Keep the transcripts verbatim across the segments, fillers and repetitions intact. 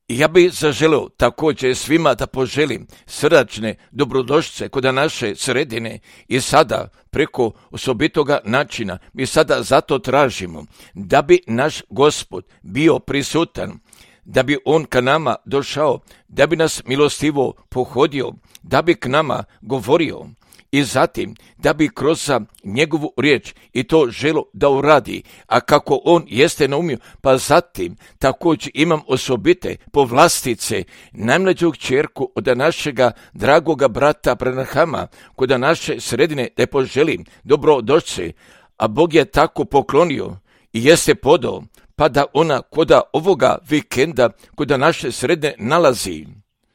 I ja bih zaželeo također svima da poželim srdačne dobrodošlice kod naše sredine i sada preko osobitoga načina mi sada zato tražimo da bi naš Gospod bio prisutan, da bi on ka nama došao, da bi nas milostivo pohodio, da bi k nama govorio i zatim da bi kroz njegovu riječ i to želo da uradi, a kako on jeste naumio, pa zatim također imam osobite povlastice, najmlađu kćerku od našega dragoga brata Branhama, kod naše sredine da poželim dobrodošlice, a Bog je tako poklonio i jeste podao, pa da ona koda ovoga vikenda kod naše sredine nalazi.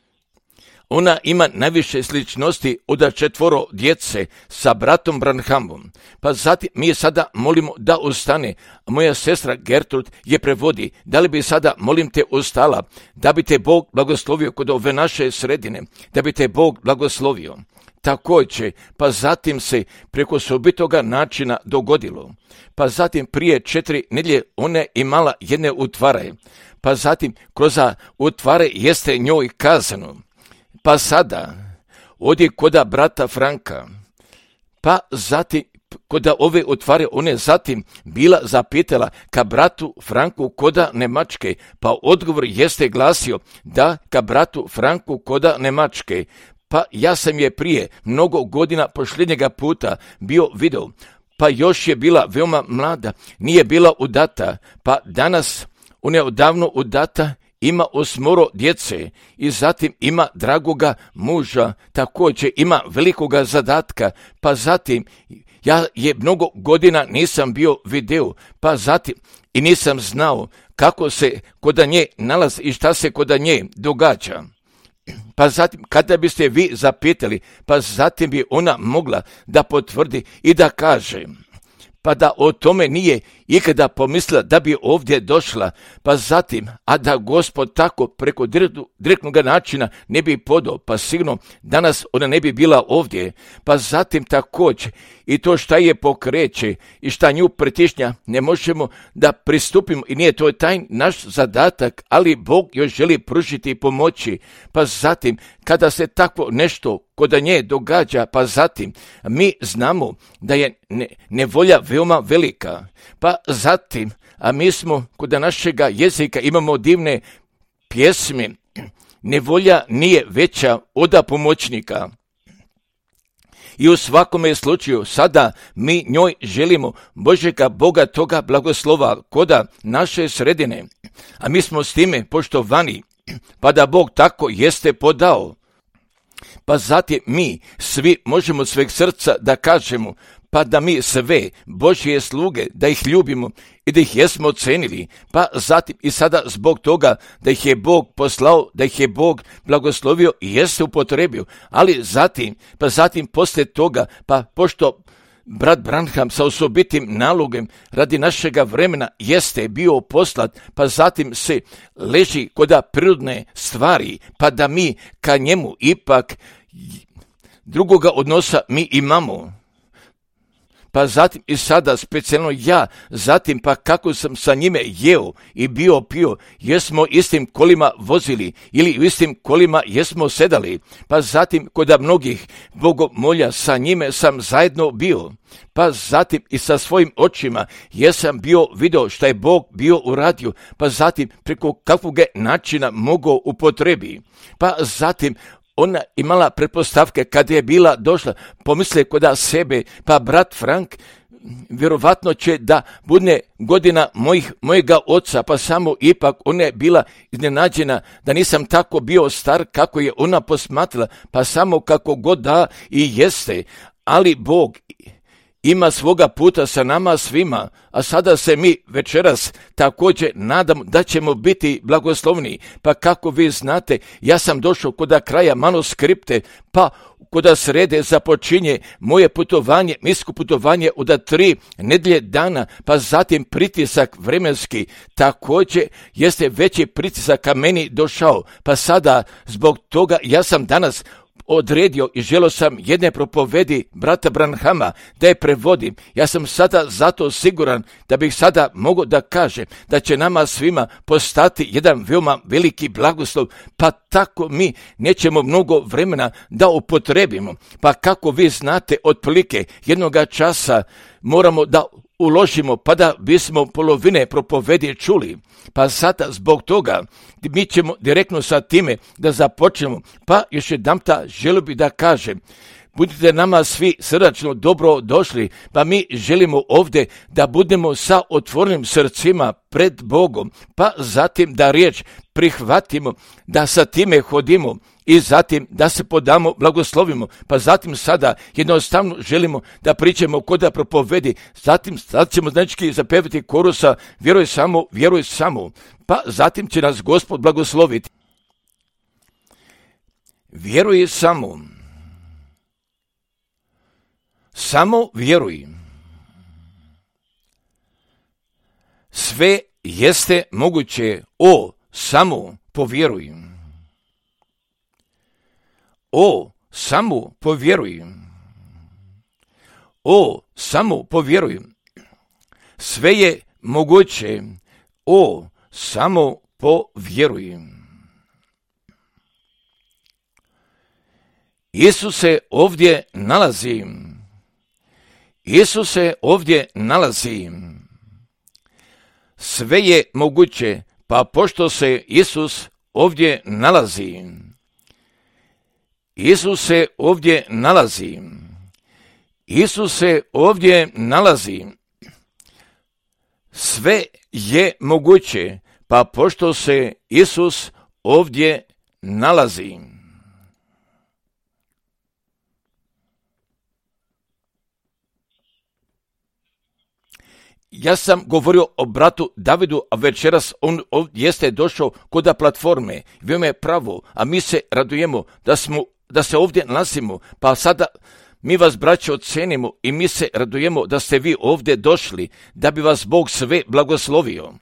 Ona ima najviše sličnosti od četvoro djece sa bratom Branhamom. Pa zatim mi sada molimo da ustane, a moja sestra Gertrud je prevodi. Da li bi sada, molim te, ustala, da bi te Bog blagoslovio kod ove naše sredine, da bi te Bog blagoslovio. Također, pa zatim se preko sobitoga načina dogodilo. Pa zatim prije četiri nedjelje ona imala jedne utvare. Pa zatim kroz utvare jeste njoj kazano. Pa sada, ovdje koda brata Franka, pa zatim koda ove utvare, ona je zatim bila zapitala ka bratu Franku koda Nemačke, pa odgovor jeste glasio da ka bratu Franku koda Nemačke. Pa ja sam je prije mnogo godina posljednjega puta bio video, pa još je bila veoma mlada, nije bila udata, pa danas ona je odavno udata, ima osmoro djece i zatim ima dragoga muža, također ima velikoga zadatka, pa zatim ja je mnogo godina nisam bio video, pa zatim i nisam znao kako se kod nje nalazi i šta se kod nje događa. Pa zatim, kada biste vi zapitali, pa zatim bi ona mogla da potvrdi i da kaže, pa da o tome nije ikada pomislila da bi ovdje došla, pa zatim, a da Gospod tako preko direktnog načina ne bi podao, pa sigurno danas ona ne bi bila ovdje, pa zatim također i to šta je pokreće i šta nju pritišnja ne možemo da pristupimo i nije to taj naš zadatak, ali Bog još želi pružiti pomoći, pa zatim kada se takvo nešto kod nje događa, pa zatim mi znamo da je ne, nevolja veoma velika, pa zatim, a mi smo kod našega jezika imamo divne pjesme, nevolja nije veća od pomoćnika. I u svakome slučaju sada mi njoj želimo Božega Boga toga blagoslova koda naše sredine, a mi smo s time poštovani, pa da Bog tako jeste podao. Pa zatim mi svi možemo sveg srca da kažemo, pa da mi sve Božje sluge, da ih ljubimo i da ih jesmo ocenili, pa zatim i sada zbog toga da ih je Bog poslao, da ih je Bog blagoslovio i jeste upotrebio, ali zatim, pa zatim poslije toga, pa pošto brat Branham sa osobitim nalogom radi našega vremena jeste bio poslat, pa zatim se leži kod prirodne stvari, pa da mi ka njemu ipak drugoga odnosa mi imamo. Pa zatim i sada specijalno ja, zatim pa kako sam sa njime jeo i bio pio, jesmo istim kolima vozili ili u istim kolima jesmo sedali, pa zatim kod mnogih bogomolja sa njime sam zajedno bio, pa zatim i sa svojim očima jesam bio video šta je Bog bio uradio, pa zatim preko kakvog načina mogao upotrebi, pa zatim ona imala pretpostavke kada je bila došla, pomisle kod sebe, pa brat Frank vjerovatno će da bude godina mojih, mojega oca, pa samo ipak ona je bila iznenađena da nisam tako bio star kako je ona posmatrala, pa samo kako god da i jeste, ali Bog ima svoga puta sa nama svima, a sada se mi večeras također nadamo da ćemo biti blagoslovni. Pa kako vi znate, ja sam došao kod kraja manuskripte, pa kod srede započinje moje putovanje, misko putovanje od tri nedjelje dana, pa zatim pritisak vremenski, također jeste veći pritisak ka meni došao, pa sada zbog toga ja sam danas odredio i želio sam jedne propovedi brata Branhama da je prevodim. Ja sam sada zato siguran da bih sada mogao da kažem da će nama svima postati jedan veoma veliki blagoslov, pa tako mi nećemo mnogo vremena da upotrebimo. Pa kako vi znate, otprilike jednoga časa moramo da uložimo pa da bismo polovine propovedi čuli. Pa sada zbog toga mi ćemo direktno sa time da započnemo. Pa još jedanputa želio bih da kažem, budite nama svi srdačno dobro došli, pa mi želimo ovdje da budemo sa otvorenim srcima pred Bogom, pa zatim da riječ prihvatimo, da sa time hodimo i zatim da se podamo, blagoslovimo, pa zatim sada jednostavno želimo da pričamo ko da propovedi, zatim sad ćemo znači zapevati korusa vjeruj samo, vjeruj samo, pa zatim će nas Gospod blagosloviti. Vjeruj samo. Samo vjeruj. Sve jeste moguće, o, samo povjeruj. O, samo povjeruj. O, samo povjeruj. Sve je moguće, o, samo povjeruj. Isus se ovdje nalazi. Isus se ovdje nalazi. Sve je moguće, pa pošto se Isus ovdje nalazi. Isus se ovdje nalazi. Isus se ovdje nalazi. Sve je moguće, pa pošto se Isus ovdje nalazi. Ja sam govorio o bratu Davidu, a večeras on jeste došao kod platforme. Veoma je pravo, a mi se radujemo da, smo, da se ovdje nalazimo. Pa sada mi vas, braćo, ocenimo i mi se radujemo da ste vi ovdje došli, da bi vas Bog sve blagoslovio.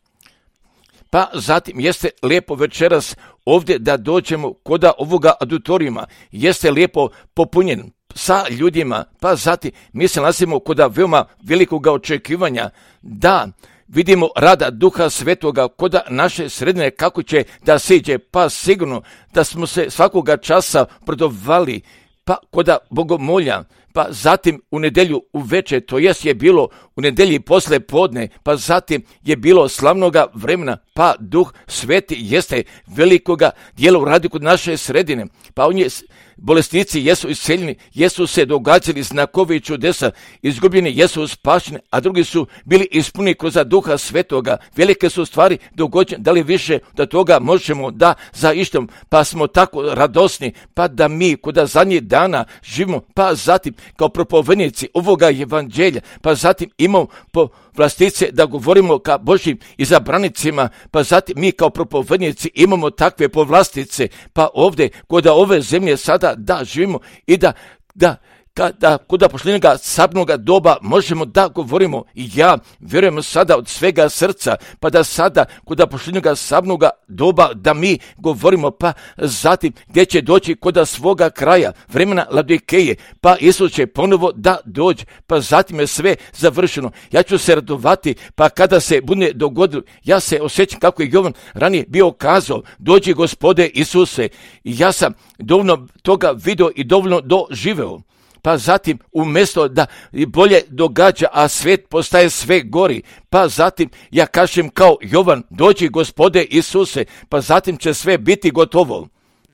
Pa zatim jeste lijepo večeras ovdje da dođemo kod ovoga auditorijuma. Jeste lijepo popunjen sa ljudima, pa zatim mi se nalazimo kod veoma velikog očekivanja da vidimo rada Duha Svetoga kod naše sredine kako će da siđe, pa sigurno da smo se svakoga časa prodovali, pa kod bogomolja, pa zatim u nedjelju uveče, to jest je bilo u nedjelji posle podne, pa zatim je bilo slavnoga vremena, pa Duh Sveti jeste velikoga dijela radi kod naše sredine, pa on je bolesnici jesu isceljeni, jesu se događali znakovi i čudesa, izgubljeni jesu spašeni, a drugi su bili ispunjeni kroz Duha Svetoga. Velike su stvari dogođene, da li više da toga možemo da za ištom, pa smo tako radosni, pa da mi kod zadnjih dana živimo, pa zatim kao propovednici ovoga evanđelja, pa zatim imamo po vlastice da govorimo ka Božjim izabranicima, pa zatim mi kao propovednici imamo takve povlastice, pa ovdje kod ove zemlje sada da živimo i da, da kada kod pošljenega sabnoga doba možemo da govorimo i ja vjerujem sada od svega srca, pa da sada kod pošljenega sabnoga doba da mi govorimo, pa zatim gdje će doći kod svoga kraja, vremena Laodikeje, pa Isus će ponovo da dođe, pa zatim je sve završeno. Ja ću se radovati, pa kada se bude dogodilo, ja se osjećam kako je Jovan ranije bio kazao, dođi Gospode Isuse, i ja sam dovoljno toga video i dovoljno doživeo. Pa zatim umjesto da bolje događa, a svijet postaje sve gori, pa zatim ja kažem kao Jovan, dođi Gospode Isuse, pa zatim će sve biti gotovo.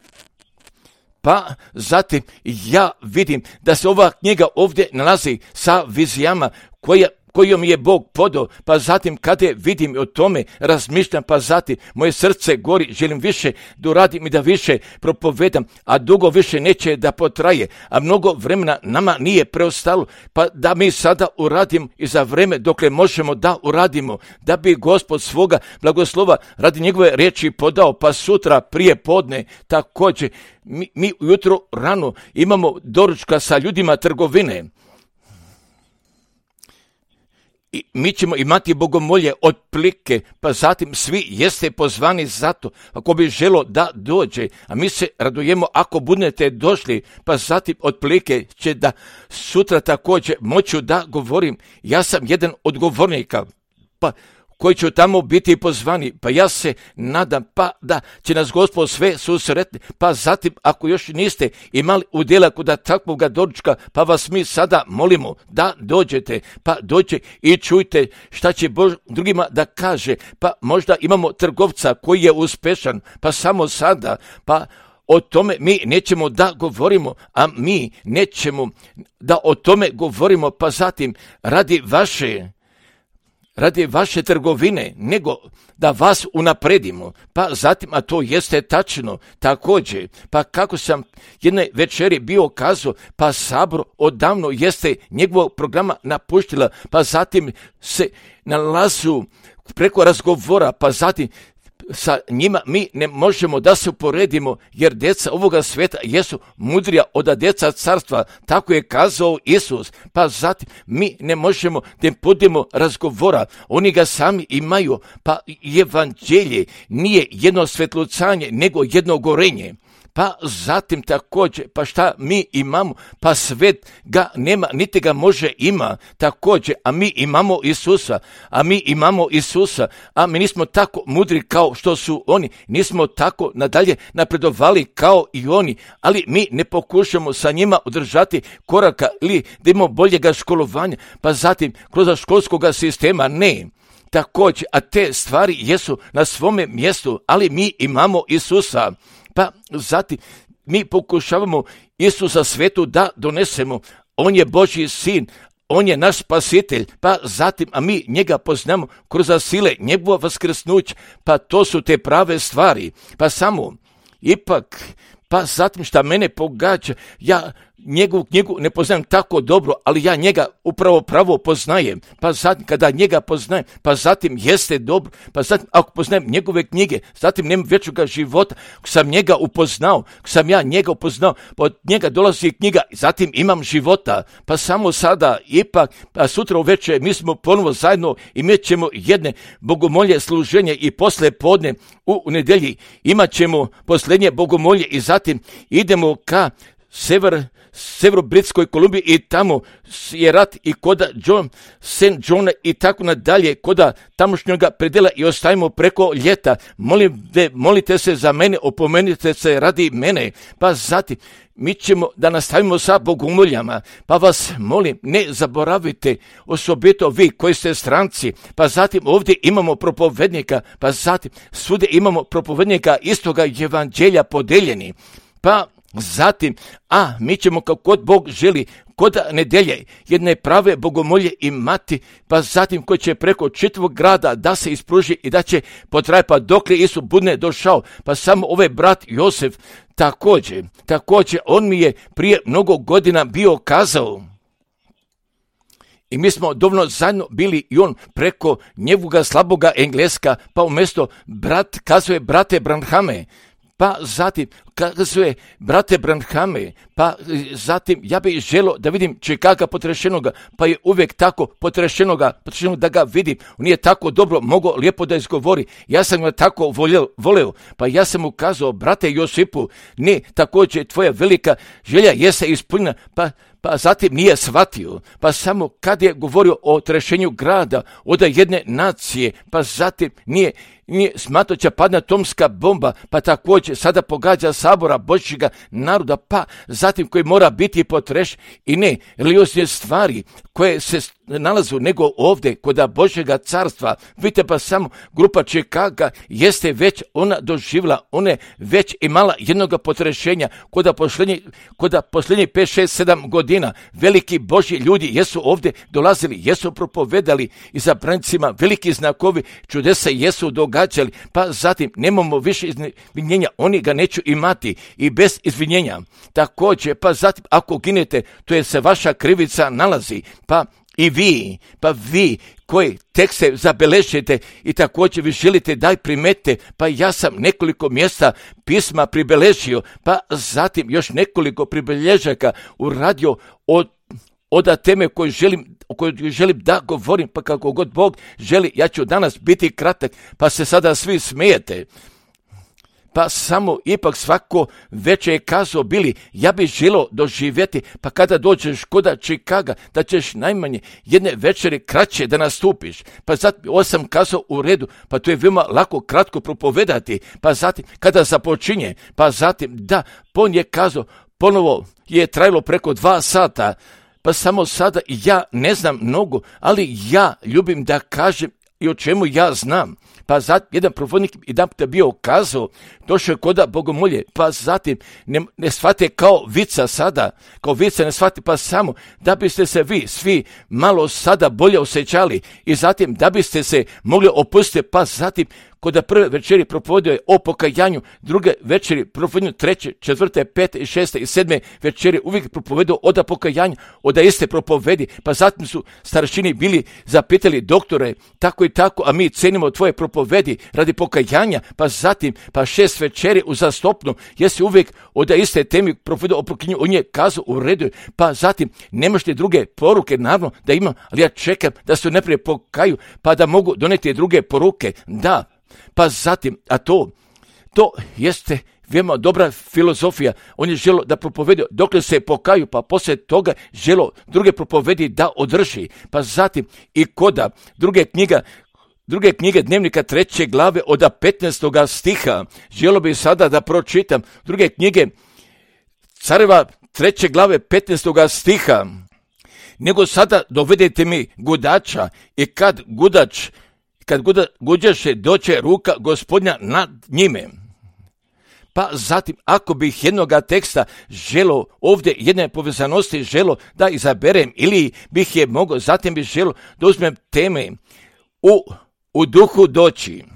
Pa zatim ja vidim da se ova knjiga ovdje nalazi sa vizijama koja kojom je Bog podao, pa zatim kada vidim o tome, razmišljam, pa zatim moje srce gori, želim više da uradim i da više propovedam, a dugo više neće da potraje, a mnogo vremena nama nije preostalo, pa da mi sada uradimo i za vreme dokle možemo da uradimo, da bi Gospod svoga blagoslova radi njegove riječi podao, pa sutra prije podne također mi, mi ujutro rano imamo doručka sa ljudima trgovine. I mi ćemo imati bogomolje otplike, pa zatim svi jeste pozvani zato, ako bi želo da dođe, a mi se radujemo ako budete došli, pa zatim otplike će da sutra također moću da govorim, ja sam jedan od govornika, pa koji će tamo biti pozvani, pa ja se nadam pa da će nas Gospod sve susretni, pa zatim ako još niste imali udjela kod takvoga doručka, pa vas mi sada molimo da dođete, pa dođe i čujte šta će Bož drugima da kaže, pa možda imamo trgovca koji je uspešan, pa samo sada, pa o tome mi nećemo da govorimo, a mi nećemo da o tome govorimo, pa zatim radi vaše radi vaše trgovine, nego da vas unapredimo, pa zatim, a to jeste tačno, također, pa kako sam jedne večeri bio kazao, pa sabor odavno jeste njegovog programa napuštila, pa zatim se nalazu preko razgovora, pa zatim sa njima mi ne možemo da se uporedimo, jer djeca ovoga svijeta jesu mudrija od djeca carstva, tako je kazao Isus, pa zatim mi ne možemo da im podijemo razgovora, oni ga sami imaju, pa evanđelje nije jedno svetlucanje, nego jedno gorenje. Pa zatim također, pa šta mi imamo? Pa svet ga nema, niti ga može ima također, a mi imamo Isusa, a mi imamo Isusa, a mi nismo tako mudri kao što su oni, nismo tako nadalje napredovali kao i oni, ali mi ne pokušamo sa njima održati koraka ili da imamo boljega školovanja, pa zatim kroz školskog sistema ne. Također, a te stvari jesu na svome mjestu, ali mi imamo Isusa. Pa zatim mi pokušavamo Isusa svetu da donesemo, on je Božji sin, on je naš spasitelj, pa zatim, a mi njega poznamo kroz sile njegova vaskrsnuća, pa to su te prave stvari, pa samo ipak, pa zatim šta mene pogađa, ja njegovu knjigu ne poznajem tako dobro, ali ja njega upravo pravo poznajem, pa zatim kada njega poznajem, pa zatim jeste dobro, pa zatim ako poznajem njegove knjige, zatim nemam vječnoga života, ako sam njega upoznao, ako sam ja njega upoznao, pa od njega dolazi knjiga, zatim imam života, pa samo sada ipak, pa sutra uvečer mi smo ponovo zajedno i mi ćemo jedne bogomolje služenje i posle podne u nedjelji imat ćemo posljednje bogomolje i zatim idemo ka sever Severobritskoj Kolumbiji i tamo je rat i koda John, Saint John i tako nadalje, koda tamošnjoga predela i ostajemo preko ljeta. Molim, de, molite se za mene, opomenite se radi mene, pa zatim mi ćemo da nastavimo sa bogomoljama, pa vas molim, ne zaboravite, osobito vi koji ste stranci, pa zatim ovdje imamo propovednika, pa zatim svude imamo propovednika istoga evanđelja podeljeni, pa zatim, a mi ćemo kako god Bog želi kod nedelje jedne prave bogomolje imati, pa zatim koji će preko čitavog grada da se ispruži i da će potraje pa dokle Isus bude došao, pa samo ovaj brat Josef također, također on mi je prije mnogo godina bio kazao. I mi smo dovoljno zajedno bili i on preko njegovoga slaboga engleska, pa umjesto brat kazuje brate Branhame, pa zatim kazuje brate Branhame, pa zatim ja bih želio da vidim Čikaga potrešenoga, pa je uvijek tako potrešenoga, potrešenoga da ga vidim, on je tako dobro mogao lijepo da izgovori, ja sam ga tako voleo, voleo, pa ja sam mu kazao brate Josipu, ne, također tvoja velika želja jeste ispunjena, pa pa zatim nije shvatio, pa samo kad je govorio o trešenju grada, od jedne nacije, pa zatim nije, nije smatrao će padna atomska bomba, pa također sada pogađa sabora Božjega naroda, pa zatim koji mora biti potreš i ne religiozne stvari koje se nalazu nego ovdje kod Božjega carstva. Vidite pa samo grupa Čikaga jeste već ona doživjela, ona je već imala jednoga potrešenja kod posljednjih kod posljednjih pet, šest, sedam godina. Veliki Božji ljudi jesu ovdje dolazili, jesu propovedali i za brancima veliki znakovi čudesa jesu događali, pa zatim nemamo više izvinjenja, oni ga neću imati i bez izvinjenja. Također, pa zatim ako ginete, to je se vaša krivica nalazi, pa i vi, pa vi koji tekste zabeležite i također vi želite da primete, pa ja sam nekoliko mjesta pisma pribeležio, pa zatim još nekoliko pribelježaka uradio od oda teme koju želim, o kojoj želim da govorim, pa kako god Bog želi, ja ću danas biti kratak, pa se sada svi smijete. Pa samo ipak svako večer je kazao Bili, ja bih želio doživjeti, pa kada dođeš kod Čikaga, da ćeš najmanje jedne večeri kraće da nastupiš. Pa zatim, ovo sam kazao u redu, pa to je veoma lako kratko propovedati, pa zatim kada započinje, pa zatim da, on je kazao, ponovo je trajalo preko dva sata, pa samo sada ja ne znam mnogo, ali ja ljubim da kažem i o čemu ja znam. Pa zatim jedan propovjednik jedan puta bio kazao, došao je koda bogomolje, pa zatim ne, ne shvate kao vica sada, kao vica ne shvate, pa samo da biste se vi svi malo sada bolje osjećali i zatim da biste se mogli opustiti, pa zatim kod prve večeri propovedio je o pokajanju, druge večeri propovedio treće, četvrte, pete i šeste i sedme večeri uvijek propovedio oda pokajanja, oda iste propovedi, pa zatim su staršini bili zapitali doktore, tako i tako, a mi cenimo tvoje propovedi radi pokajanja, pa zatim, pa šest večeri uzastopno, jesi uvijek oda iste temi propovedio o pokajanju, on je kazao u redu, pa zatim nemaš druge poruke, naravno da imam, ali ja čekam da se najprije pokaju, pa da mogu doneti druge poruke, da. Pa zatim, a to, to jeste veoma dobra filozofija. On je želio da propovedio dokle se pokaju, pa poslije toga želio druge propovedi da održi. Pa zatim i koda druge knjiga, druge knjige dnevnika treće glave od petnaestoga stiha. Želio bi sada da pročitam druge knjige Careva treće glave petnaestoga stiha. Nego sada dovedete mi gudača i kad gudač Kad guđaše, doće ruka Gospodnja nad njime. Pa zatim, ako bih jednoga teksta želo ovdje jedne povezanosti želo da izaberem ili bih je mogao, zatim bih želo da uzmem teme u, u duhu doći.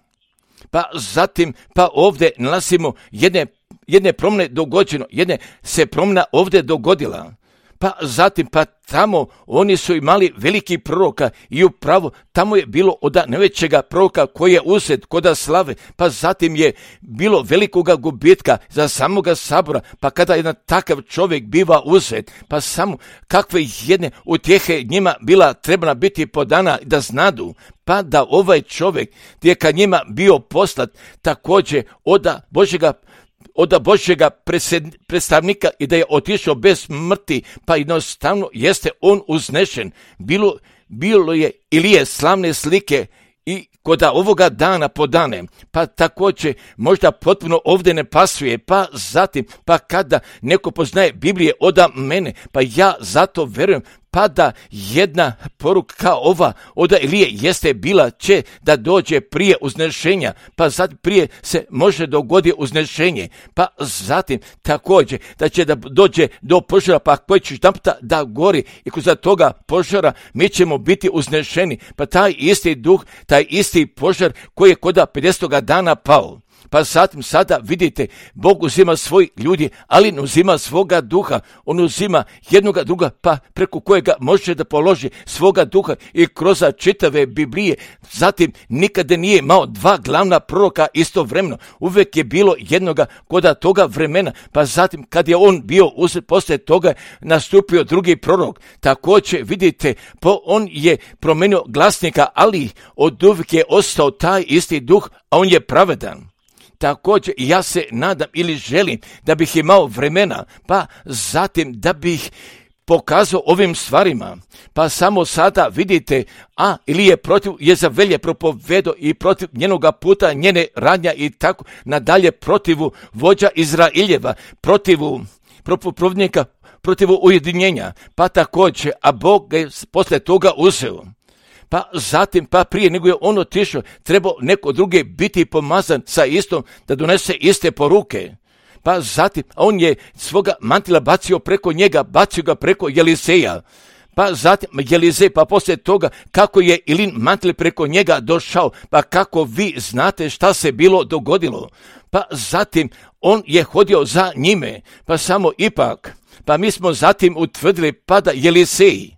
Pa zatim, pa ovdje nalazimo jedne, jedne promjene dogođeno, jedne se promjena ovdje dogodila. Pa zatim, pa tamo oni su imali veliki proroka i upravo tamo je bilo od najvećega proroka koji je uzet koda slave, pa zatim je bilo velikoga gubitka za samoga sabora, pa kada jedan takav čovjek biva uzet, pa samo kakve jedne utjehe njima bila trebna biti podana da znadu, pa da ovaj čovjek je ka njima bio poslat također od Božjega od Božjega predstavnika i da je otišao bez smrti, pa jednostavno jeste on uznešen. Bilo, bilo je ili je slavne slike i koda ovoga dana podane, pa također možda potpuno ovdje ne pasuje, pa zatim, pa kada neko poznaje Biblije oda mene, pa ja zato verujem, pa da jedna poruka kao ova oda Ilije jeste bila će da dođe prije uznešenja, pa zatim prije se može dogoditi uznešenje, pa zatim također da će da dođe do požara, pa koji će jedanputa da gori i kod toga požara mi ćemo biti uznešeni, pa taj isti duh, taj isti požar koji je koda pedesetoga dana pao. Pa zatim sada vidite, Bog uzima svoj ljudi, ali ne uzima svoga duha. On uzima jednoga druga, pa preko kojega može da položi svoga duha i kroz čitave Biblije. Zatim nikada nije imao dva glavna proroka istovremeno. Uvijek je bilo jednoga koda toga vremena, pa zatim kad je on bio uzet, poslije toga nastupio drugi prorok. Također vidite, po on je promenio glasnika, ali od uvijek je ostao taj isti duh, a on je pravedan. Također ja se nadam ili želim da bih imao vremena, pa zatim da bih pokazao ovim stvarima. Pa samo sada vidite, a ili je protiv Jezavelje propovedo i protiv njenoga puta, njene radnja i tako nadalje protivu vođa Izraeljeva, protivu propovjednika, protivu ujedinjenja, pa također, a Bog ga je posle toga uzeo. Pa zatim, pa prije nego je on otišao, trebao neko drugi biti pomazan sa istom da donese iste poruke. Pa zatim, on je svoga mantila bacio preko njega, bacio ga preko Jeliseja. Pa zatim, Jelizej, pa poslije toga, kako je Ilin mantil preko njega došao, pa kako vi znate šta se bilo dogodilo. Pa zatim, on je hodio za njime, pa samo ipak, pa mi smo zatim utvrdili, pa da Jelisej,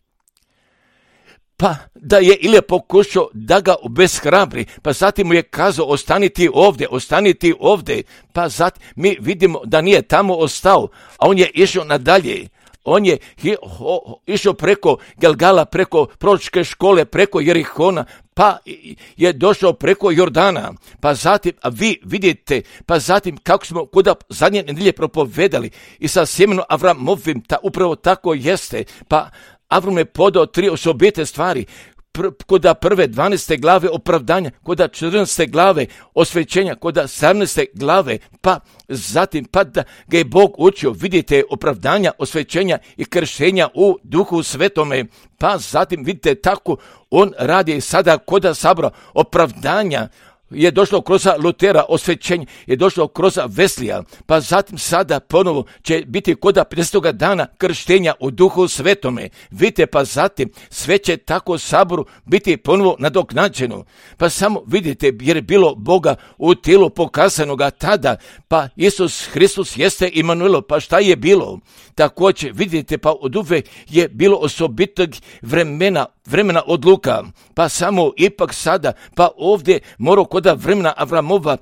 pa da je Ilija pokušao da ga obeshrabri, pa zatim mu je kazao ostaniti ovdje, ostaniti ovdje, pa zatim mi vidimo da nije tamo ostao, a on je išao nadalje. on je išao preko Gilgala, preko proročke škole, preko Jerihona, pa je došao preko Jordana, pa zatim, a vi vidite, pa zatim kako smo kuda zadnje nedelje propovedali i sa sjemenom Avramovim, ta upravo tako jeste, pa Avram je podao tri osobite stvari, Pr- koda prve dvanaeste glave opravdanja, koda četrnaeste glave osvećenja, koda sedamnaeste glave, pa zatim pa da ga je Bog učio, vidite, opravdanja, osvećenja i kršenja u Duhu Svetome, pa zatim vidite tako on radi sada koda sabora opravdanja, je došlo kroz Lutera, osvećenje je došlo kroz Veslija, pa zatim sada ponovo će biti koda pedesetog dana krštenja u Duhu Svetome. Vidite, pa zatim sve će tako saboru biti ponovo nadoknađeno. Pa samo vidite, jer je bilo Boga u tijelu pokazanoga tada, pa Isus Hristos jeste Imanuelo, pa šta je bilo? Također vidite, pa od uvek je bilo osobitog vremena, vremena odluka, pa samo ipak sada, pa ovdje mora koda vremena Avramova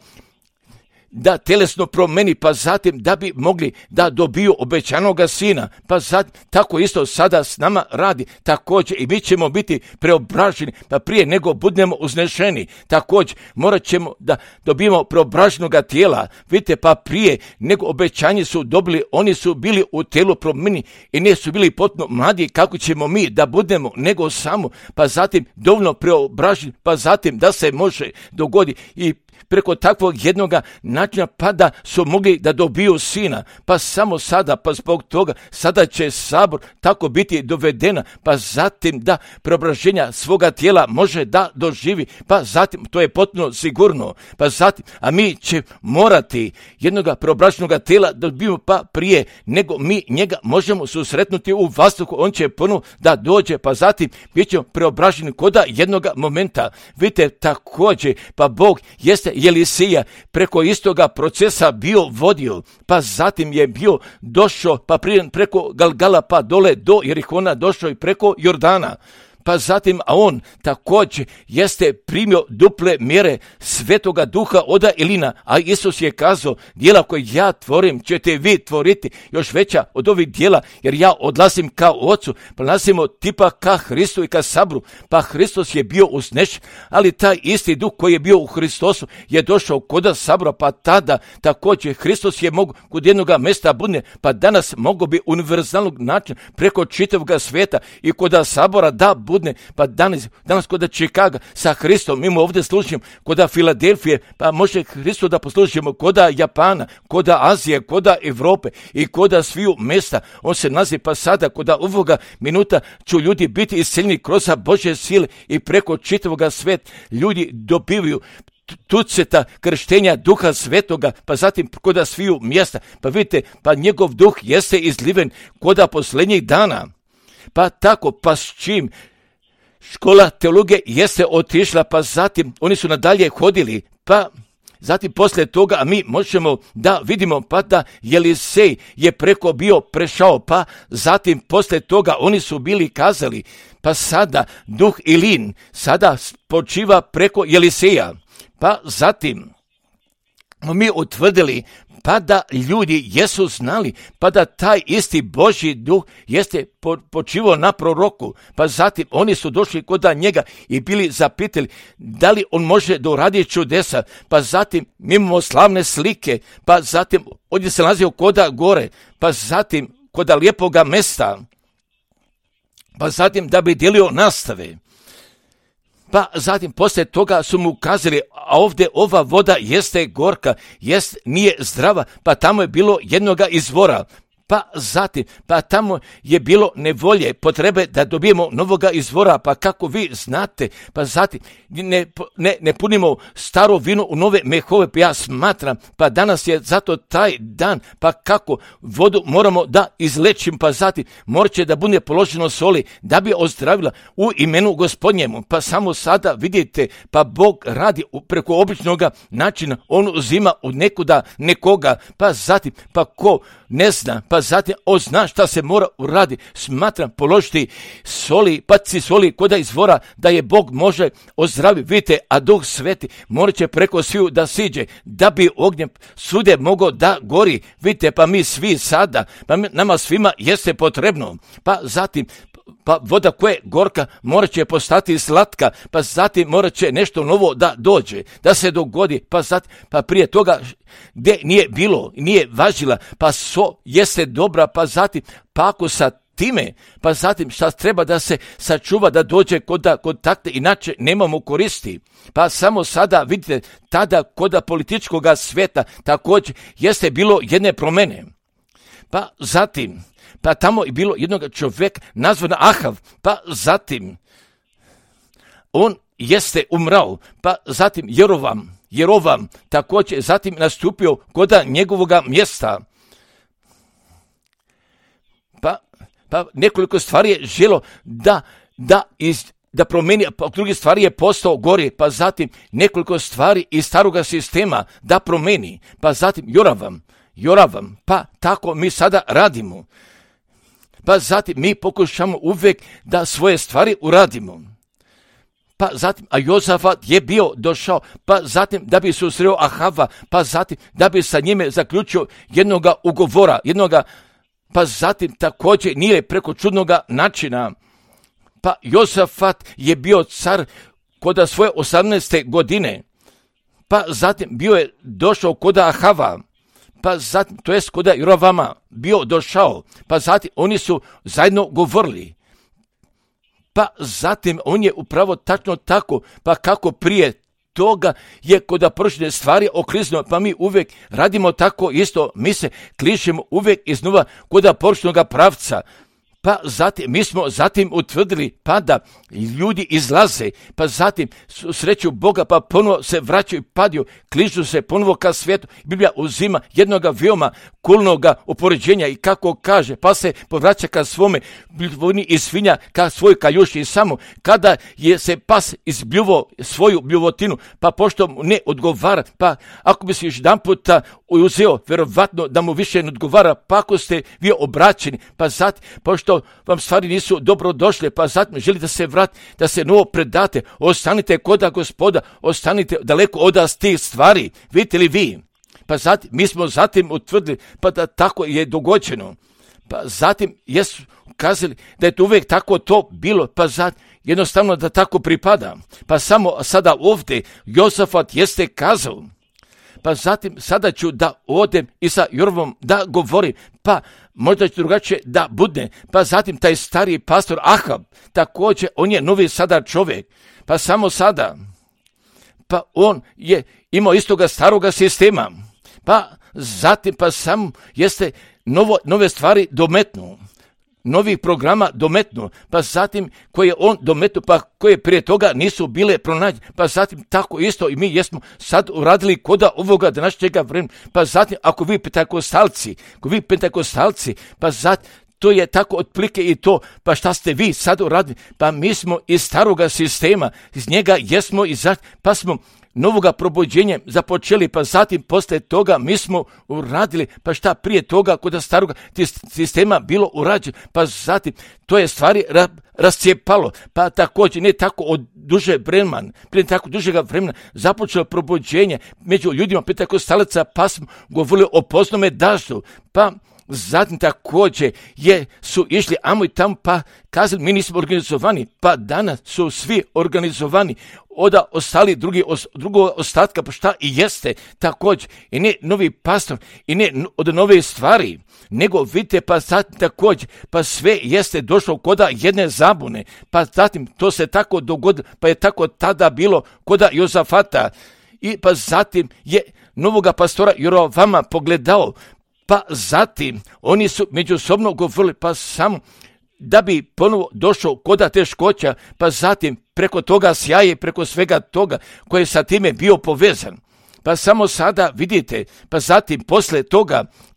da telesno promeni, pa zatim da bi mogli da dobiju obećanoga sina, pa zatim tako isto sada s nama radi također i mi ćemo biti preobraženi, pa prije nego budemo uznešeni, također morat ćemo da dobijemo preobraženoga tijela, vidite, pa prije nego obećanje su dobili, oni su bili u tijelu promeni i nisu bili potpuno mladi kako ćemo mi da budemo, nego samo, pa zatim dovoljno preobraženi, pa zatim da se može dogoditi i preko takvog jednoga načina pa da su mogli da dobiju sina, pa samo sada, pa zbog toga sada će sabor tako biti dovedena, pa zatim da preobraženja svoga tijela može da doživi, pa zatim to je potpuno sigurno, pa zatim, a mi će morati jednoga preobraženog tijela dobijemo pa prije nego mi njega možemo susretnuti u vazduhu, on će ponovo da dođe, pa zatim bit ćemo preobraženi koda jednoga momenta. Vidite, također, pa Bog jeste Elisija preko istoga procesa bio vodio, pa zatim je bio došao, pa prije preko Gilgala, pa dole do Jerihona došao i preko Jordana. Pa zatim, a on također jeste primio duple mjere Svetoga Duha oda Elina, a Isus je kazao, djela koje ja tvorim ćete vi tvoriti još veća od ovih djela, jer ja odlazim ka Ocu, pa nalazimo tipa ka Hristu i ka sabru, pa Hristos je bio uznešen, ali taj isti Duh koji je bio u Hristosu je došao koda sabora, pa tada također Hristos je mogu kod jednoga mjesta budne, pa danas mogu bi univerzalnog načina preko čitavog svijeta i koda sabora da budne, pa danas, danas koda Čikaga sa Hristom, mi mu ovdje služimo koda Filadelfije, pa može Hristo da poslužimo koda Japana, koda Azije, koda Evrope i koda sviju mjesta, on se nalazi pa sada koda ovoga minuta ću ljudi biti isceljeni kroz Božje sile i preko čitavoga svijeta ljudi dobivaju tuceta krštenja Duha Svetoga, pa zatim koda sviju mjesta, pa vidite, pa njegov duh jeste izliven koda posljednjih dana, pa tako, pa s čim škola teologije jeste otišla, pa zatim oni su nadalje hodili, pa zatim poslije toga, a mi možemo da vidimo pa da Elisej je preko bio prešao, pa zatim poslije toga oni su bili kazali, pa sada duh Ilin sada počiva preko Eliseja, pa zatim mi utvrdili pa da ljudi jesu znali, pa da taj isti Božji duh jeste po, počivao na proroku, pa zatim oni su došli kod njega i bili zapitali da li on može da uradi čudesa, pa zatim imamo slavne slike, pa zatim ovdje se nalazio koda gore, pa zatim koda lijepoga mesta, pa zatim da bi dijelio nastave. Pa zatim poslije toga su mu kazali, a ovdje ova voda jeste gorka, jest, nije zdrava, pa tamo je bilo jednoga izvora. Pa zatim, pa tamo je bilo nevolje, potrebe da dobijemo novoga izvora, pa kako vi znate, pa zatim ne, ne, ne punimo staro vino u nove mehove, pa ja smatram, pa danas je zato taj dan, pa kako vodu moramo da izlečim, pa zatim morat će da bude položeno soli, da bi ozdravila u imenu Gospodnjemu, pa samo sada vidite, pa Bog radi preko običnog načina, on uzima od nekuda nekoga, pa zatim, pa ko ne zna, pa zatim on zna šta se mora uradi, smatram položiti soli, paci soli koda izvora, da je Bog može ozdraviti, vidite, a Duh Sveti morat će preko sviju da siđe, da bi ognjem sude mogao da gori, vidite, pa mi svi sada, pa mi, nama svima jeste potrebno, pa zatim pa voda koja je gorka morat će postati slatka, pa zatim morat će nešto novo da dođe, da se dogodi, pa zatim, pa prije toga gdje nije bilo, nije važila, pa so jeste dobra, pa zatim, pa ako sa time, pa zatim šta treba da se sačuva, da dođe kod kontakte, inače nemamo koristi. Pa samo sada, vidite, tada kod političkog svijeta također jeste bilo jedne promjene. Pa zatim, pa tamo je bilo jednog čovjeka nazvan Ahav, pa zatim on jeste umrao, pa zatim Jerovam, Jerovam također zatim nastupio kod njegovog mjesta. Pa, pa nekoliko stvari je želo da, da, iz, da promeni, pa drugi stvari je postao gori, pa zatim nekoliko stvari iz staroga sistema da promeni, pa zatim Joravam, Joravam, pa tako mi sada radimo. Pa zatim mi pokušamo uvijek da svoje stvari uradimo. Pa zatim, a Jozafat je bio došao, pa zatim da bi susreo Ahava, pa zatim da bi sa njime zaključio jednoga ugovora, jednoga, pa zatim također nije preko čudnoga načina. Pa Jozafat je bio car kod svoje osamnaeste godine, pa zatim bio je došao kod Ahava, pa zatim, to jest kod Joravama bio došao, pa zatim oni su zajedno govorili. Pa zatim on je upravo tačno tako, pa kako prije toga je kod prošle stvari okliznuo, pa mi uvijek radimo tako isto, mi se klišemo uvijek iznova kod poručnog pravca. Pa zatim, mi smo zatim utvrdili pa da ljudi izlaze, pa zatim sreću Boga, pa ponovo se vraćaju, padaju, kližu se ponovo ka svijetu. Biblija uzima jednog veoma kulnog upoređenja i kako kaže, pa se povraća ka svome bljuvoni i svinja ka svoj kaljuši. I samo kada je se pas izbljuvo svoju bljuvotinu, pa pošto mu ne odgovara, pa ako bi se još jedan puta uzeo, vjerovatno da mu više ne odgovara, pa ako ste vi obraćeni, pa zatim, pošto vam stvari nisu dobro došle, pa zatim želite da se vrati, da se novo predate, ostanite kod Gospoda, ostanite daleko od tih stvari, vidite li vi? Pa zatim, mi smo zatim utvrdili, pa da tako je dogođeno. Pa zatim jesu kazali da je to uvijek tako to bilo, pa zatim jednostavno da tako pripada. Pa samo sada ovdje Jozafat jeste kazao, pa zatim sada ću da odem i sa Joravom da govorim, pa možda će drugačije da bude. Pa zatim taj stari pastor Ahab, također on je novi sada čovjek, pa samo sada, pa on je imao istoga staroga sistema, pa zatim pa sam jeste novo, nove stvari dometnuo, novih programa dometnuo, pa zatim koje je on dometnuo, pa koje prije toga nisu bile pronađene, pa zatim tako isto i mi jesmo sad uradili koda ovoga današnjega vremena, pa zatim ako vi pentakostalci, ako vi pentakostalci, pa zatim to je tako otplike i to, pa šta ste vi sad uradili, pa mi smo iz staroga sistema, iz njega jesmo izašli, pa smo novoga probuđenja započeli, pa zatim posle toga mi smo uradili, pa šta prije toga kod staroga sistema bilo urađeno, pa zatim to je stvari ra, rascijepalo, pa također ne tako od duže vremena, prije tako dužega vremena započelo probuđenje među ljudima pentakostalaca, pa smo govorili o poznome daždu, pa zatim također je, su išli amo i tamo, pa kazali mi nismo organizovani, pa danas su svi organizovani, oda ostali drugi, os, drugog ostatka, pa šta i jeste također, i ne novi pastor, i ne od nove stvari, nego vidite, pa zatim također, pa sve jeste došlo koda jedne zabune, pa zatim to se tako dogodilo, pa je tako tada bilo koda Jozafata, i pa zatim je novoga pastora Joravama pogledao, pa zatim oni su međusobno govorili, pa samo da bi ponovo došao koda teškoća, pa zatim preko toga sjaje, preko svega toga koji je sa time bio povezan. Pa samo sada vidite, pa zatim posle toga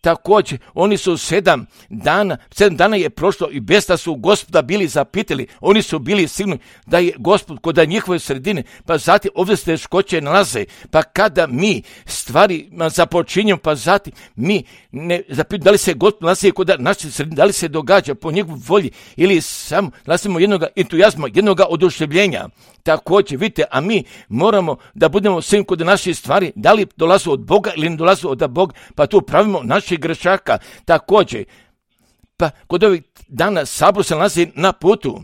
također, oni su sedam dana, sedam dana je prošlo i bez da su Gospoda bili zapitali, oni su bili sigurni da je Gospod kod njihove sredine, pa zatim ovdje se teškoće nalaze, pa kada mi stvari započinjemo, pa zatim mi ne zapitamo da li se Gospod nalazi kod naše sredine, da li se događa po njegovoj volji ili samo nalazimo jednoga entuzijazma, jednoga oduševljenja. Također, vidite, a mi moramo da budemo svim kod naših stvari, da li dolazu od Boga ili ne dolazu od Boga, pa tu pravimo naših grešaka. Također, pa kod ovih dana sabor se nalazi na putu.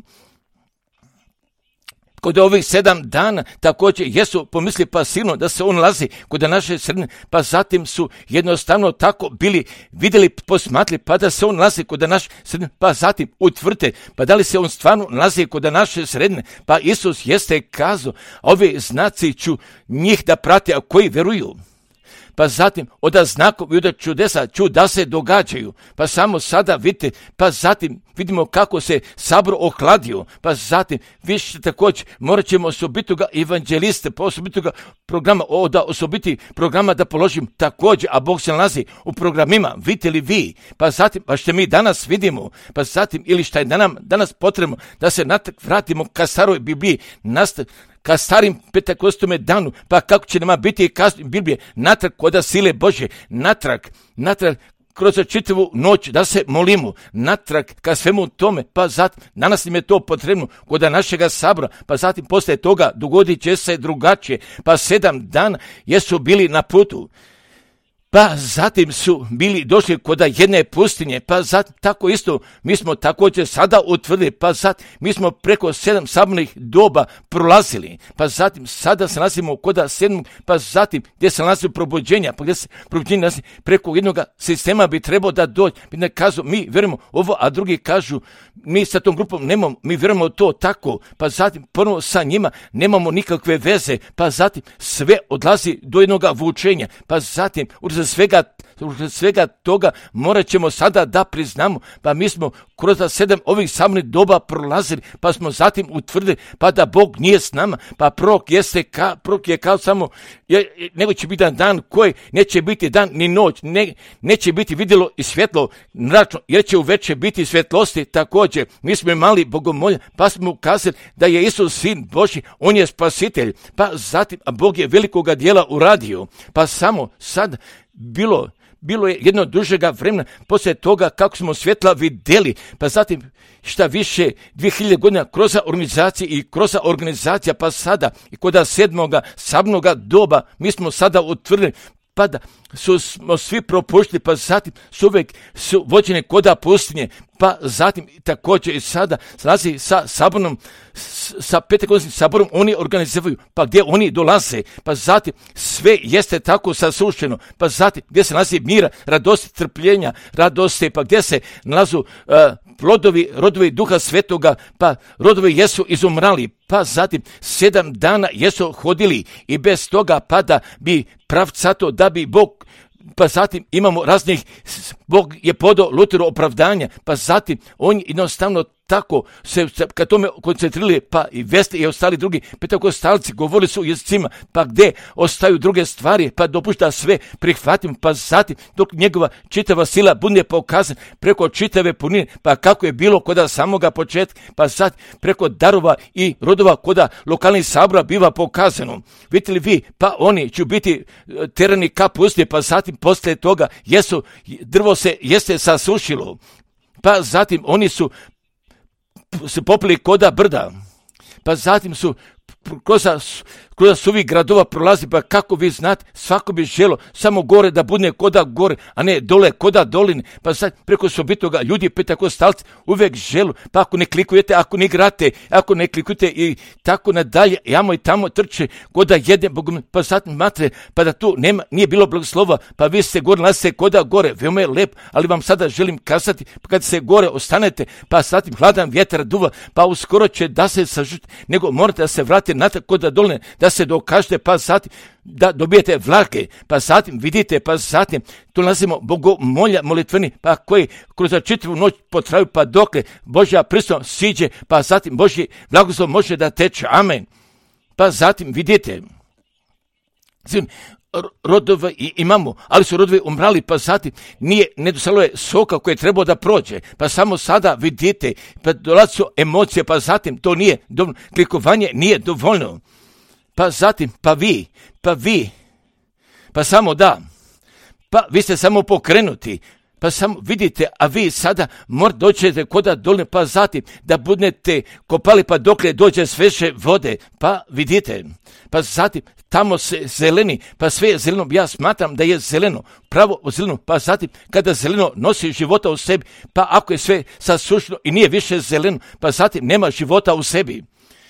Kod ovih sedam dana također jesu pomisli pasivno da se on nalazi kod naše sredine, pa zatim su jednostavno tako bili vidjeli, posmatrali, pa da se on nalazi kod naše sredine, pa zatim utvrte, pa da li se on stvarno nalazi kod naše sredine, pa Isus jeste kazao, ovi znaci ću njih da prate, a koji veruju. Pa zatim od znakova i od čudesa ću da se događaju. Pa samo sada vidite, pa zatim vidimo kako se sabor ohladio. Pa zatim više također morat ćemo osobitoga evanđeliste, pa osobitoga programa, o, da osobiti programa da položim također, a Bog se nalazi u programima, vidite li vi? Pa zatim, pa što mi danas vidimo, pa zatim ili šta je da nam danas potrebno da se natrag vratimo ka staroj Bibliji, nastav, ka starim Pentekostome danu, pa kako će nama biti kasnije Biblije, natrag kod sile Bože, natrag, natrag kroz čitavu noć da se molimo, natrag ka svemu tome, pa zatim, danas im je to potrebno kod našega sabora, pa zatim posle toga dogodit će se drugačije, pa sedam dana jesu bili na putu. Pa zatim su bili došli kod jedne pustinje, pa zatim tako isto mi smo također sada utvrdili, pa zatim mi smo preko sedam sabornih doba prolazili, pa zatim sada se nalazimo kod sedmog, pa zatim gdje se nalazi probuđenja, pa gdje se probuđenja nalazi preko jednog sistema bi trebao da dođe, mi ne kažu, mi vjerujemo ovo, a drugi kažu, mi sa tom grupom nemamo, mi vjerujemo to tako, pa zatim ponovo sa njima nemamo nikakve veze, pa zatim sve odlazi do jednog vučenja, pa zatim za svega, svega toga morat ćemo sada da priznamo, pa mi smo kroz sedam ovih sabornih doba prolazili, pa smo zatim utvrdili, pa da Bog nije s nama, pa prorok jeste ka, prorok je kao samo, je, nego će biti dan koji neće biti dan ni noć, ne, neće biti vidjelo i svjetlo mračno, jer će uveče biti svjetlosti. Također, mi smo imali bogomolja, pa smo ukazali da je Isus sin Božji, on je spasitelj, pa zatim, a Bog je velikoga dijela uradio, pa samo sad bilo Bilo je jedno dužega vremena poslije toga kako smo svjetla vidjeli, pa zatim šta više dvije hiljade godina kroz organizacije i kroz organizacija, pa sada i kod sedmoga sabornoga doba mi smo sada utvrdili, pa da su smo svi propuštili, pa zatim su uvijek su vođene koda pustinje, pa zatim također i sada slazi sa sabornom, sa Pentekostnim saborom, oni organiziraju, pa gdje oni dolaze, pa zatim sve jeste tako sasušeno, pa zatim gdje se nalazi mira, radosti, trpljenja, radosti, pa gdje se nalazu uh, plodovi, rodovi Duha Svetoga, pa rodovi jesu izumrali, pa zatim sedam dana jesu hodili i bez toga pa da bi pravcato, da bi Bog, pa zatim imamo raznih, Bog je podao Luteru opravdanja, pa zatim on jednostavno tako se kad tome koncentrirali, pa i Vesti i ostali drugi pentekostalci govorili su jezicima, pa gdje ostaju druge stvari, pa dopušta sve prihvatim, pa zatim dok njegova čitava sila bude pokazana preko čitave punine, pa kako je bilo kod samoga početka, pa zatim preko darova i rodova kod lokalnih sabora biva pokazano. Vidite li vi, pa oni će biti terani ka pustinje, pa zatim poslije toga jesu, drvo se jeste sasušilo, pa zatim oni su se popili koda brda, pa zatim su kroz, kroz suvih gradova prolazi, pa kako vi znate, svako bi želo samo gore da bude koda gore, a ne dole koda doline, pa sad preko sobitoga ljudi pentekostalci uvijek želu, pa ako ne klikujete, ako ne igrate, ako ne klikujete i tako nadalje, jamo i tamo trče, koda jedne, bogom, pa zatim matre, pa da tu nema, nije bilo blagoslova, pa vi ste gore, nalazite koda gore, veoma je lep, ali vam sada želim kazati, pa kad se gore ostanete, pa zatim hladan vjetar duva, pa uskoro će da se sažuti, nego morate da se vratite natrag koda doline, da se dokažete, pa zatim da dobijete vlake, pa zatim vidite, pa zatim tu nalazimo bogomolja molitveni, pa koji kroz čitavu noć potraju, pa dokle Božja prisutnost siđe, pa zatim Božji blagoslov može da teče, amen. Pa zatim vidite, rodove i imamo, ali su rodovi umrali, pa zatim nije, nedostalo je soka koje je trebao da prođe, pa samo sada vidite, pa dolazi su emocije, pa zatim to nije dovoljno, klikovanje nije dovoljno, pa zatim, pa vi, pa vi, pa samo da, pa vi ste samo pokrenuti, pa samo vidite, a vi sada morate dođete koda dolje, pa zatim da budete kopali pa dokle dođe sveže vode, pa vidite, pa zatim tamo se zeleni, pa sve je zeleno, ja smatram da je zeleno, pravo zeleno, pa zatim kada zeleno nosi života u sebi, pa ako je sve sasušeno i nije više zeleno, pa zatim nema života u sebi.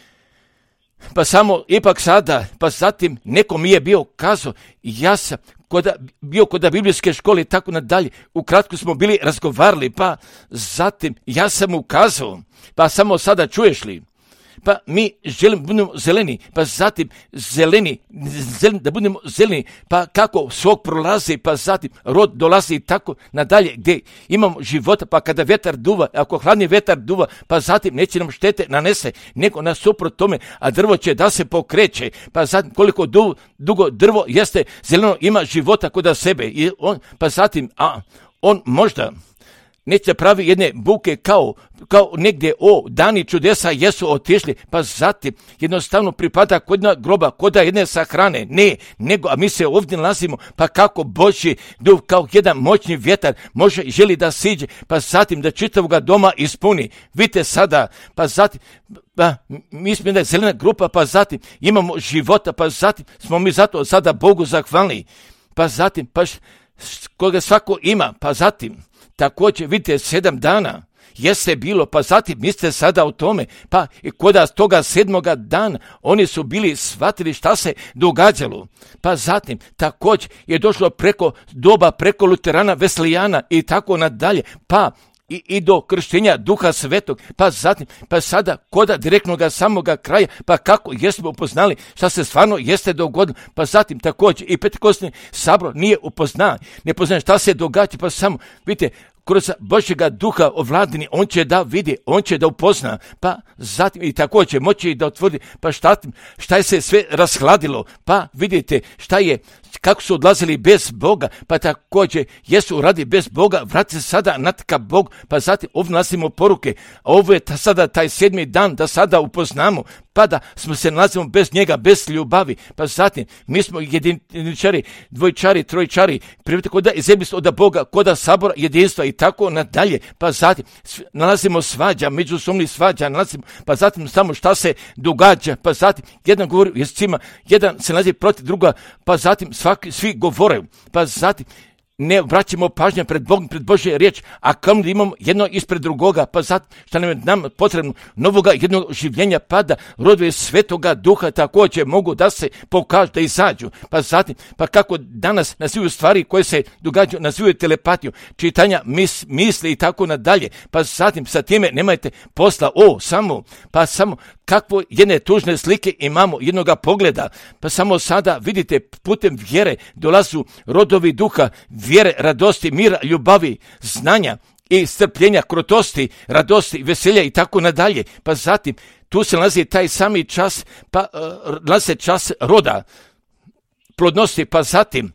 Pa samo ipak sada, pa zatim neko mi je bio kazao, ja sam koda, bio kod biblijske škole i tako nadalje, ukratko smo bili razgovarali, pa zatim ja sam mu kazao, pa samo sada čuješ li, pa mi želimo budemo zeleni, pa zatim zeleni, zeleni, da budemo zeleni, pa kako svog prolazi, pa zatim rod dolazi i tako nadalje, gdje imamo života, pa kada vetar duva, ako hladni vetar duva, pa zatim neće nam štete nanese, nego nasuprot tome, a drvo će da se pokreće, pa zatim koliko du, dugo drvo jeste zeleno, ima života kod sebe, i on, pa zatim, a on možda neće pravi jedne buke kao, kao negdje o dani čudesa jesu otišli, pa zatim jednostavno pripada kod jedna groba, kod jedne sahrane, ne, nego, a mi se ovdje nalazimo, pa kako Božji duh kao jedan moćni vjetar može i želi da siđe, pa zatim da čitavoga doma ispuni. Vidite sada, pa zatim, pa mi smo jedna zelena grupa, pa zatim imamo života, pa zatim smo mi zato sada Bogu zahvalni, pa zatim, pa š, koga svako ima, pa zatim, također, vidite, sedam dana jeste bilo, pa zatim mislite sada o tome, pa i kod toga sedmoga dana oni su bili shvatili šta se događalo, pa zatim također je došlo preko doba, preko Luterana, Veslijana i tako nadalje, pa I, i do krštenja Duha Svetog, pa zatim, pa sada koda direktnoga samoga kraja, pa kako jesmo upoznali šta se stvarno jeste dogodilo, pa zatim također i Pentekostni sabor nije upoznao, ne poznaje šta se događa, pa samo, vidite, kroz Božjega duha ovladini, on će da vidi, on će da upozna, pa zatim i također moći da otvrdi, pa šta, šta je se sve rashladilo, pa vidite šta je, kako su odlazili bez Boga, pa također jesu radi bez Boga, vrati se sada natka Bog, pa zatim ovdje nalazimo poruke, a ovo je ta, sada taj sedmi dan da sada upoznamo, pa da smo se nalazimo bez njega, bez ljubavi, pa zatim mi smo jediničari, dvojčari, trojčari, privite koda i zemlji od Boga, koda sabora, jedinstva i tako nadalje, pa zatim nalazimo svađa, međusobnih svađa, nalazimo, pa zatim samo šta se događa, pa zatim jedan govori u jezicima, jedan se nalazi protiv druga, pa zatim svaki, svi govore, pa zatim ne obraćamo pažnje pred Bogom, pred Božje riječ, a kao da imamo jedno ispred drugoga, pa zato što nam je nam potrebno novoga jednog življenja, pa da rodovi Svetoga Duha također mogu da se pokažu, da izađu, pa zatim, pa kako danas nazivaju stvari koje se događaju, nazivaju telepatiju, čitanja mis, misli i tako nadalje, pa zatim sa time nemajte posla, o, samo, pa samo, kakvo jedne tužne slike imamo, jednoga pogleda, pa samo sada vidite putem vjere dolazu rodovi duha, vjere, radosti, mira, ljubavi, znanja i strpljenja, krotosti, radosti, veselja i tako nadalje. Pa zatim tu se nalazi taj sami čas, pa uh, nalazi čas roda, plodnosti, pa zatim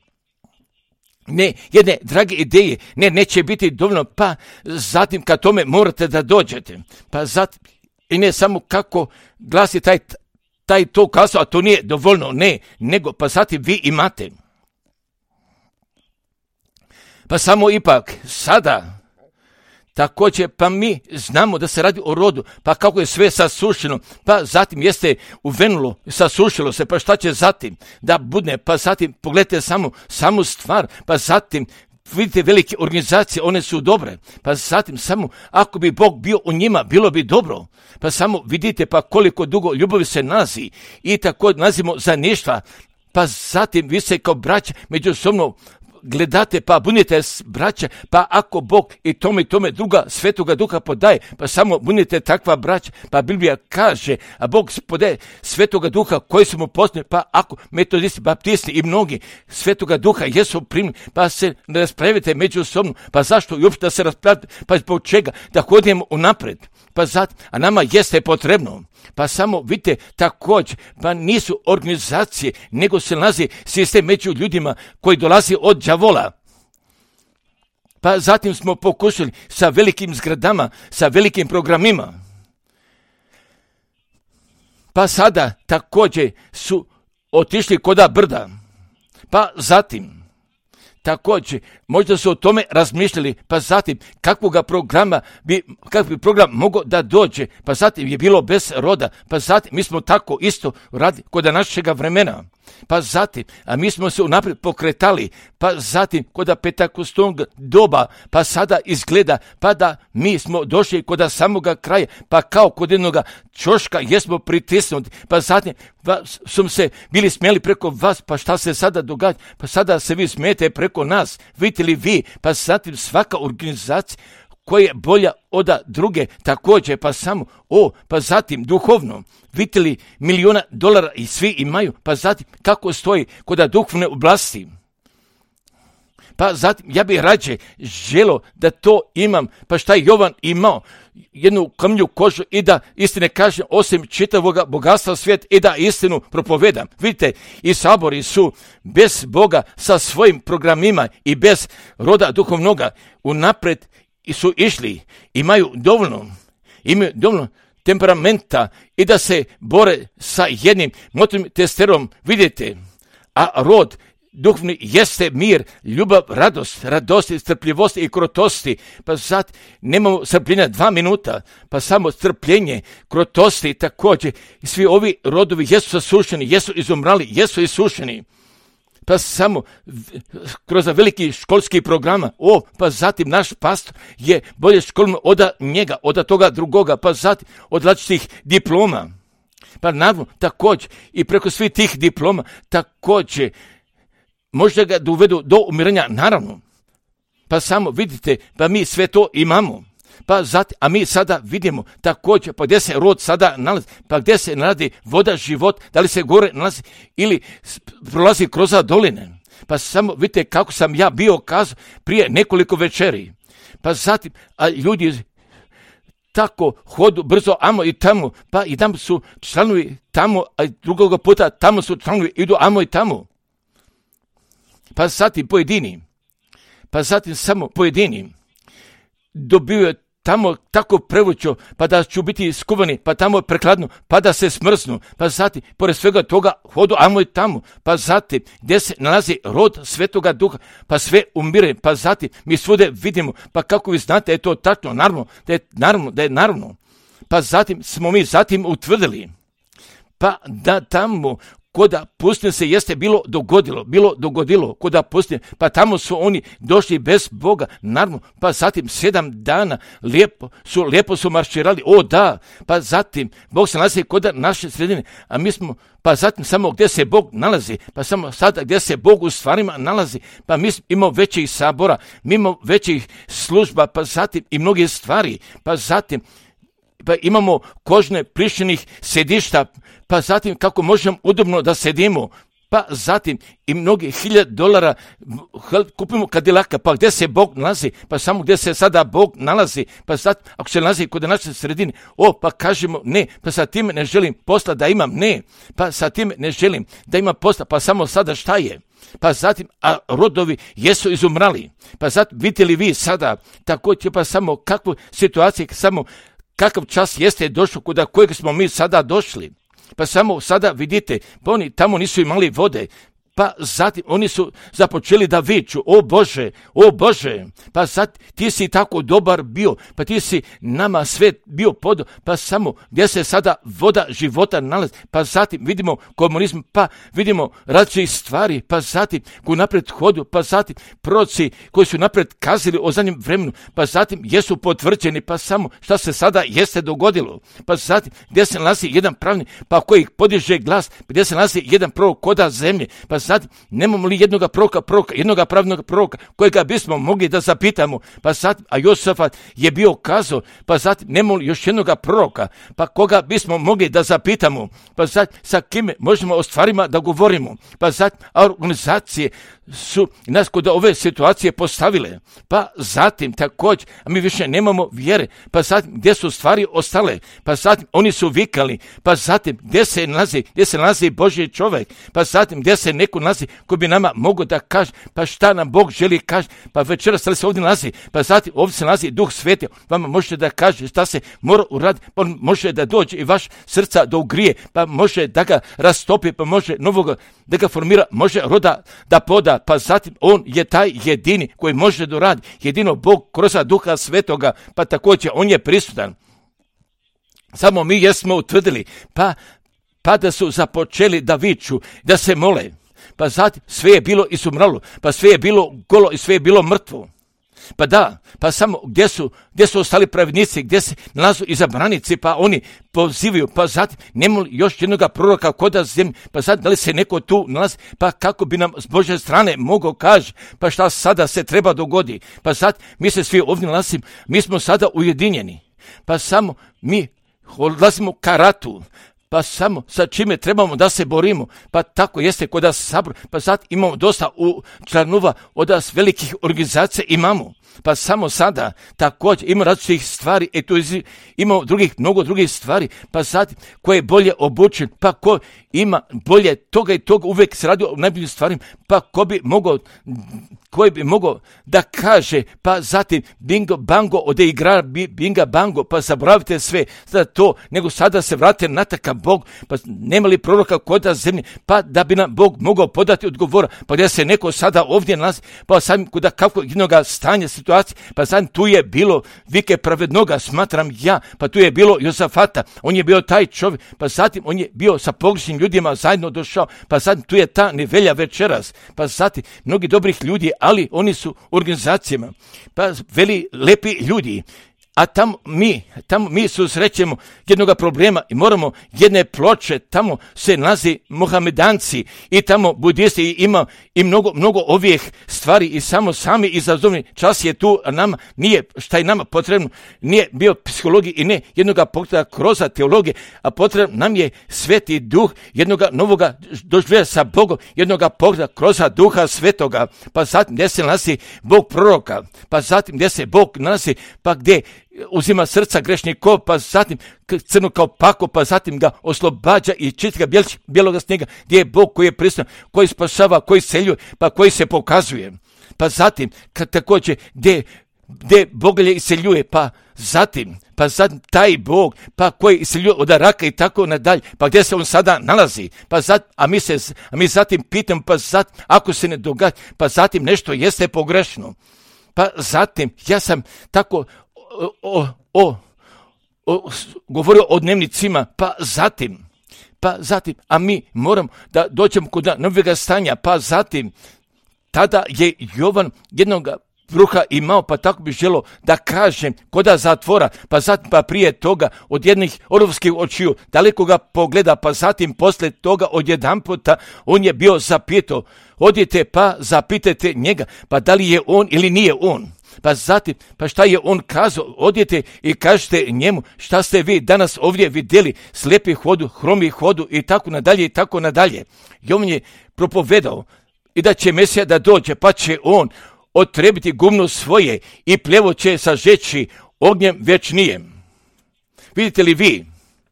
ne, jedne drage ideje, ne, neće biti dovoljno, pa zatim kad tome morate da dođete, pa zatim i ne samo kako glasi taj, taj to kazao, a to nije dovoljno, ne, nego pa zatim vi imate. Pa samo ipak sada, također pa mi znamo da se radi o rodu, pa kako je sve sasušeno, pa zatim jeste uvenulo, sasušilo se, pa šta će zatim da budne, pa zatim pogledajte samo, samu stvar, pa zatim vidite velike organizacije, one su dobre, pa zatim samo ako bi Bog bio u njima, bilo bi dobro, pa samo vidite pa koliko dugo ljubavi se nalazi i tako nalazimo za ništa, pa zatim vi se kao braća međusobno gledate, pa bunite braća, pa ako Bog i tome i tome druga Svetoga Duha podaje, pa samo bunite takva braća, pa Biblija kaže, a Bog podaje Svetoga Duha koji su mu poslali, pa ako metodisti, baptisti i mnogi Svetoga Duha jesu primili, pa se ne raspravite međusobno, pa zašto i uopšte da se raspravite, pa zbog čega, da hodimo unapred, pa zato, a nama jeste potrebno. Pa samo vidite također, pa nisu organizacije, nego se nalazi sistem među ljudima koji dolazi od đavola. Pa zatim smo pokušali sa velikim zgradama, sa velikim programima. Pa sada također su otišli koda brda. Pa zatim također, možda su o tome razmišljali, pa zatim kakvoga programa bi, kakvi program mogao da dođe, pa zatim je bilo bez roda, pa zatim mi smo tako isto radili kod našega vremena, pa zatim, a mi smo se unaprijed pokretali, pa zatim kod petakostog doba, pa sada izgleda, pa da mi smo došli kod samoga kraja, pa kao kod jednog čoška jesmo pritisnuti, pa zatim pa su se bili smjeli preko vas, pa šta se sada događa, pa sada se vi smijete preko nas, vidite li vi, pa zatim svaka organizacija koja je bolja od druge također, pa samo, o, pa zatim duhovno, vidite li miliona dolara i svi imaju, pa zatim kako stoji kod duhovne oblasti. Pa zatim, ja bih rađe želo da to imam, pa šta je Jovan imao, jednu kamlju kožu i da istine kažem, osim čitavoga bogatstva svijeta i da istinu propovedam. Vidite, i sabori su bez Boga sa svojim programima i bez roda duhovnoga unapred su išli, imaju dovoljno, imaju dovoljno temperamenta i da se bore sa jednim motornim testerom, vidite, a rod duhovni jeste mir, ljubav, radost, radosti, strpljivosti i krotosti. Pa sad nemamo strpljenja dva minuta, pa samo strpljenje, krotosti također. I svi ovi rodovi jesu sasušeni, jesu izumrali, jesu isušeni. Pa samo kroz veliki školski programa, o, pa zatim naš pastor je bolje školno od njega, od toga drugoga, pa zatim od različitih diploma. Pa naravno, također, i preko svih tih diploma, također, možda ga dovedu do umiranja, naravno. Pa samo vidite, pa mi sve to imamo. Pa zatim, a mi sada vidimo također, pa gdje se rod sada nalazi, pa gdje se nalazi voda život, da li se gore nalazi ili prolazi kroz doline. Pa samo vidite kako sam ja bio kazao prije nekoliko večeri. Pa zatim, a ljudi tako hodu brzo amo i tamo, pa i tamo su članovi tamo, a drugoga puta tamo su članovi, idu amo i tamo. Pa zatim pojedini, pa zatim samo pojedini dobiju tamo tako prevućo, pa da ću biti skuvani, pa tamo prekladno, pa da se smrznu, pa zatim, pored svega toga, hodu amo i tamo, pa zatim, gdje se nalazi rod Svetoga Duha, pa sve umire, pa zatim, mi svude vidimo, pa kako vi znate, je to tačno, naravno, da je naravno, da je naravno, pa zatim smo mi zatim utvrdili, pa da tamo, koda pustinje se jeste bilo dogodilo, bilo dogodilo, koda pustinje, pa tamo su oni došli bez Boga, naravno, pa zatim sedam dana lijepo su, lijepo su marširali, o da, pa zatim Bog se nalazi kod naše sredine, a mi smo, pa zatim samo gdje se Bog nalazi, pa samo sada gdje se Bog u stvarima nalazi, pa mi imamo većih sabora, mi imamo većih služba, pa zatim i mnoge stvari, pa zatim pa imamo kožne plišenih sedišta, pa zatim kako možemo udobno da sedimo, pa zatim i mnogi hiljad dolara kupimo kadilaka, pa gdje se Bog nalazi, pa samo gdje se sada Bog nalazi, pa zatim ako se nalazi kod naše sredine, o, pa kažemo ne, pa sa tim ne želim posla da imam, ne, pa sa tim ne želim da imam posla, pa samo sada šta je? Pa zatim, a rodovi jesu izumrali, pa zatim vidite li vi sada, također pa samo kakvu situaciju, samo kakav čas jeste došao kuda kojeg smo mi sada došli. Pa samo sada vidite, pa oni tamo nisu imali vode, pa zatim oni su započeli da viču, o Bože, o Bože, pa sad ti si tako dobar bio, pa ti si nama sve bio podao, pa samo gdje se sada voda života nalazi, pa zatim vidimo komunizm, pa vidimo različite stvari, pa zatim koji napred hodu, pa zatim proroci koji su napred kazali o zadnjem vremenu, pa zatim jesu potvrđeni, pa samo šta se sada jeste dogodilo, pa zatim gdje se nalazi jedan pravni, pa koji podiže glas, gdje se nalazi jedan prorok koda zemlje, pa sad nemamo li jednoga proroka, proroka, jednoga pravnog proroka kojega bismo mogli da zapitamo, pa sad, a Josafat je bio kazao, pa sad nemamo li još jednoga proroka, pa koga bismo mogli da zapitamo, pa sad sa kime možemo o stvarima da govorimo, pa sad organizacije su nas kod ove situacije postavile, pa zatim također, a mi više nemamo vjere, pa sad gdje su stvari ostale, pa zatim oni su vikali, pa zatim gdje se nalazi, gdje se nalazi Božji čovjek, pa zatim gdje se neko nalazi koji bi nama mogo da kaže, pa šta nam Bog želi kaže, pa večeras se ovdje nalazi, pa zatim ovdje se nalazi Duh Sveti, vama može da kaže šta se mora uraditi, pa on može da dođe i vaš srca da ugrije, pa može da ga rastopi, pa može novoga da ga formira, može roda da poda, pa zatim on je taj jedini koji može da radi, jedino Bog kroz Duha Svetoga, pa također on je prisutan. Samo mi jesmo utvrdili, pa, pa da su započeli da viču, da se mole, pa zatim sve je bilo isumralo, pa sve je bilo golo i sve je bilo mrtvo. Pa da, pa samo gdje su, gdje su ostali pravednici, gdje se nalazu izabranici, pa oni pozivaju, pa zatim nema li još jednoga proroka koda zemlje, pa sad da li se neko tu nalazi, pa kako bi nam s Božje strane mogao kaže, pa šta sada se treba dogodi, pa sad mi se svi ovdje nalazimo, mi smo sada ujedinjeni, pa samo mi odlazimo ka ratu, pa samo sa čime trebamo da se borimo, pa tako jeste kod nas sabor, pa sad imamo dosta u članova od nas velikih organizacija imamo, pa samo sada također ima različitih stvari, e tu imamo drugih, mnogo drugih stvari, pa sad ko je bolje obučen, pa ko ima bolje toga i toga, uvijek se radi o najboljim stvarima, pa ko bi mogao, koji bi mogao da kaže, pa zatim bingo bango ode igra binga bango, pa zaboravite sve za to, nego sada se vrate na takav Bog, pa nema li proroka kod zemlje, pa da bi nam Bog mogao podati odgovora, pa da se neko sada ovdje nalazi, pa sam kuda kako jednoga stanja situacije, pa sad tu je bilo vike pravednoga, smatram ja, pa tu je bilo Josafata, on je bio taj čovjek, pa zatim on je bio sa pogrešnim ljudima zajedno došao, pa sad tu je ta nevelja večeras, pa zatim mnogi dobrih ljudi, ali oni su u organizacijama, pa veli lepi ljudi, a tamo mi, tamo mi susrećemo jednoga problema i moramo jedne ploče, tamo se nalazi Mohamedanci i tamo budisti i ima i mnogo, mnogo ovih stvari i samo sami izazovni čas je tu, a nama nije, šta je nama potrebno, nije bio psihologiji i ne jednoga pogleda kroz teologije, a potrebno nam je Sveti Duh jednoga novoga doživljaja sa Bogom, jednoga pogleda kroz Duha Svetoga, pa zatim gdje se nalazi Bog proroka, pa zatim gdje se Bog nalazi, pa gdje uzima srca grešnikov, pa zatim crno kao pako, pa zatim ga oslobađa i čiti ga bijel, bijeloga snijega, gdje je Bog koji je prisutan, koji spašava, koji seljuje, pa koji se pokazuje. Pa zatim, kad također, gdje, gdje Bog je iseljuje, pa zatim, pa zatim taj Bog, pa koji iseljuje od raka i tako nadalje, pa gdje se on sada nalazi, pa zatim, a mi se, a mi zatim pitam, pa zatim, ako se ne događa, pa zatim nešto jeste pogrešno. Pa zatim, ja sam tako O, o, o, govorio o dnevnicima, pa zatim, pa zatim, a mi moram da dođemo kod novega stanja, pa zatim, tada je Jovan jednog bruha imao, pa tako bi želo da kažem, koda zatvora, pa zatim, pa prije toga, od jednih orovskih očiju, daleko ga pogleda, pa zatim, posle toga, od jedan puta, on je bio zapito, odite pa zapitajte njega, pa da li je on ili nije on. Pa zatim, pa šta je on kazao, odjete i kažete njemu šta ste vi danas ovdje vidjeli, slijepi hodu, hromi hodu i tako nadalje i tako nadalje. I on je propovedao i da će Mesija da dođe, pa će on otrebiti gumno svoje i pljevo će sažeći ognjem vječnijem. Vidite li vi?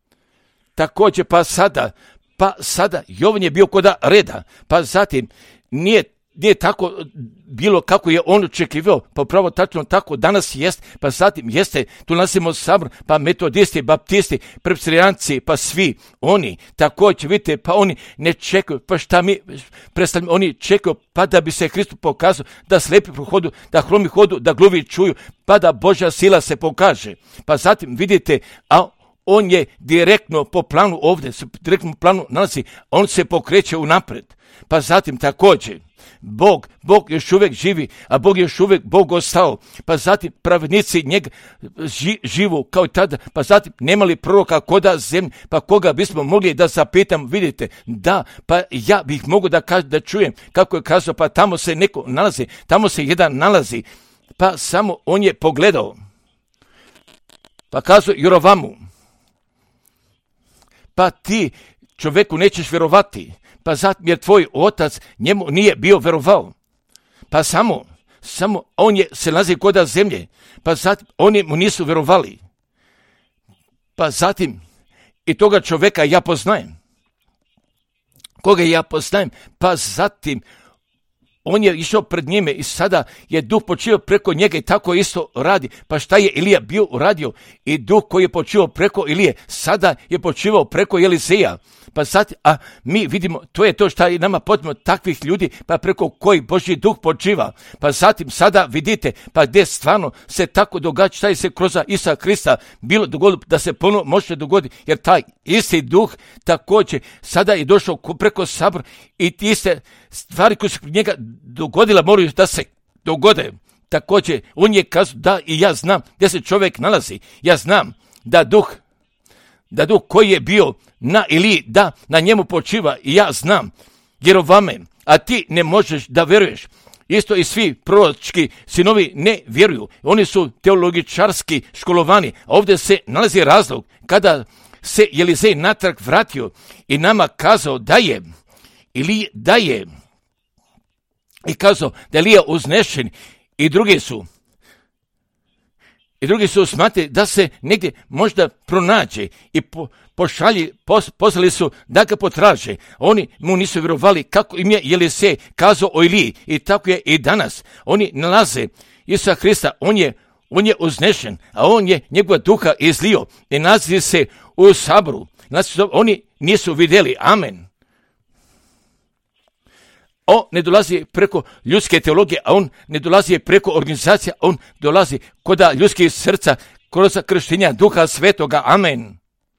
Također pa sada, pa sada Jovan je bio koda reda, pa zatim nije Nije tako bilo kako je on očekivao, pa pravo tačno tako danas jest, pa zatim jeste, tu nalazimo sabor, pa metodisti, baptisti, presbirijanci, pa svi oni, također vidite, pa oni ne čekaju, pa šta mi predstavljamo, oni čekaju, pa da bi se Hristos pokazao, da slijepi prohodu, da hromi hodu, da gluvi čuju, pa da Božja sila se pokaže. Pa zatim vidite, a on je direktno po planu ovdje, se direktno po planu nalazi, on se pokreće unaprijed. Pa zatim također, Bog, Bog još uvijek živi, a Bog još uvijek Bog ostao. Pa zatim pravednici njega ži, živu kao i tada, pa zatim nema li proroka koda zemlje, pa koga bismo mogli da zapitam, vidite, da, pa ja bih mogu da, kaž, da čujem kako je kazao, pa tamo se neko nalazi, tamo se jedan nalazi, pa samo on je pogledao. Pa kazao Jorovamu, pa ti čovjeku nećeš vjerovati, pa zatim jer tvoj otac njemu nije bio vjerovao. Pa samo, samo on je se nalazi koda zemlje, pa zatim oni mu nisu vjerovali. Pa zatim i toga čovjeka ja poznajem. Koga ja poznajem, pa zatim on je išao pred njime i sada je duh počio preko njega i tako isto radi. Pa šta je Ilija bio uradio? I duh koji je počio preko Ilije, sada je počivao preko Eliseja. Pa sad, a mi vidimo, to je to što je nama potrebno takvih ljudi, pa preko kojih Božji duh počiva. Pa zatim sada vidite, pa gdje stvarno se tako događa, šta je se kroz Isusa Krista bilo dogodilo, da se ponovno može dogoditi, jer taj isti duh također sada je došao preko sabora i iste stvari koje su njega dogodila moraju da se dogode. Također, on je kazao da i ja znam gdje se čovjek nalazi. Ja znam da duh, da duh koji je bio na Iliji, da na njemu počiva i ja znam, Jerovame, a ti ne možeš da vjeruješ. Isto i svi proročki sinovi ne vjeruju. Oni su teologičarski školovani. A ovdje se nalazi razlog kada se Elizej natrag vratio i nama kazao da je, ili da je, i kazao da je Elija uznešen i drugi su, i drugi su smatrali da se negdje možda pronađe i po, pošalji, pos, poslali su da ga potraže. Oni mu nisu vjerovali kako im je Elizej kazao o Iliji i tako je i danas. Oni nalaze Isusa Krista, on je, on je uznešen, a on je njegova duha izlio i nalazi se u saboru. Oni nisu vidjeli, amen. On ne dolazi preko ljudske teologije, a on ne dolazi preko organizacija, on dolazi kod ljudskih srca, kroz krštenja Duha Svetoga, amen.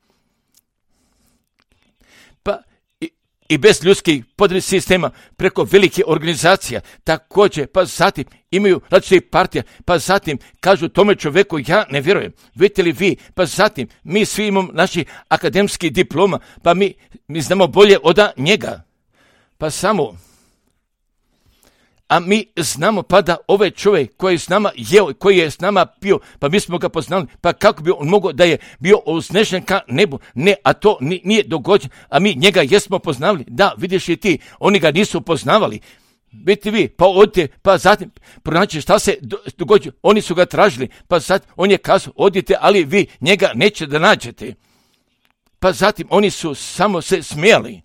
Pa i, i bez ljudskih podrednih sistema, preko velike organizacija, također, pa zatim imaju različitih partija, pa zatim kažu tome čovjeku ja ne vjerujem. Vidite li vi, pa zatim mi svi imamo naši akademski diploma, pa mi, mi znamo bolje od njega. Pa samo... A mi znamo pa da ovaj čovjek koji je s nama jeo, koji je s nama pio, pa mi smo ga poznali, pa kako bi on mogao da je bio uznešen ka nebu? Ne, a to nije dogođeno, a mi njega jesmo poznavali. Da, vidiš i ti, oni ga nisu poznavali. Vidite vi, pa odite, pa zatim pronaći šta se dogođa. Oni su ga tražili, pa sad on je kazao, odite, ali vi njega neće da nađete. Pa zatim oni su samo se smijali.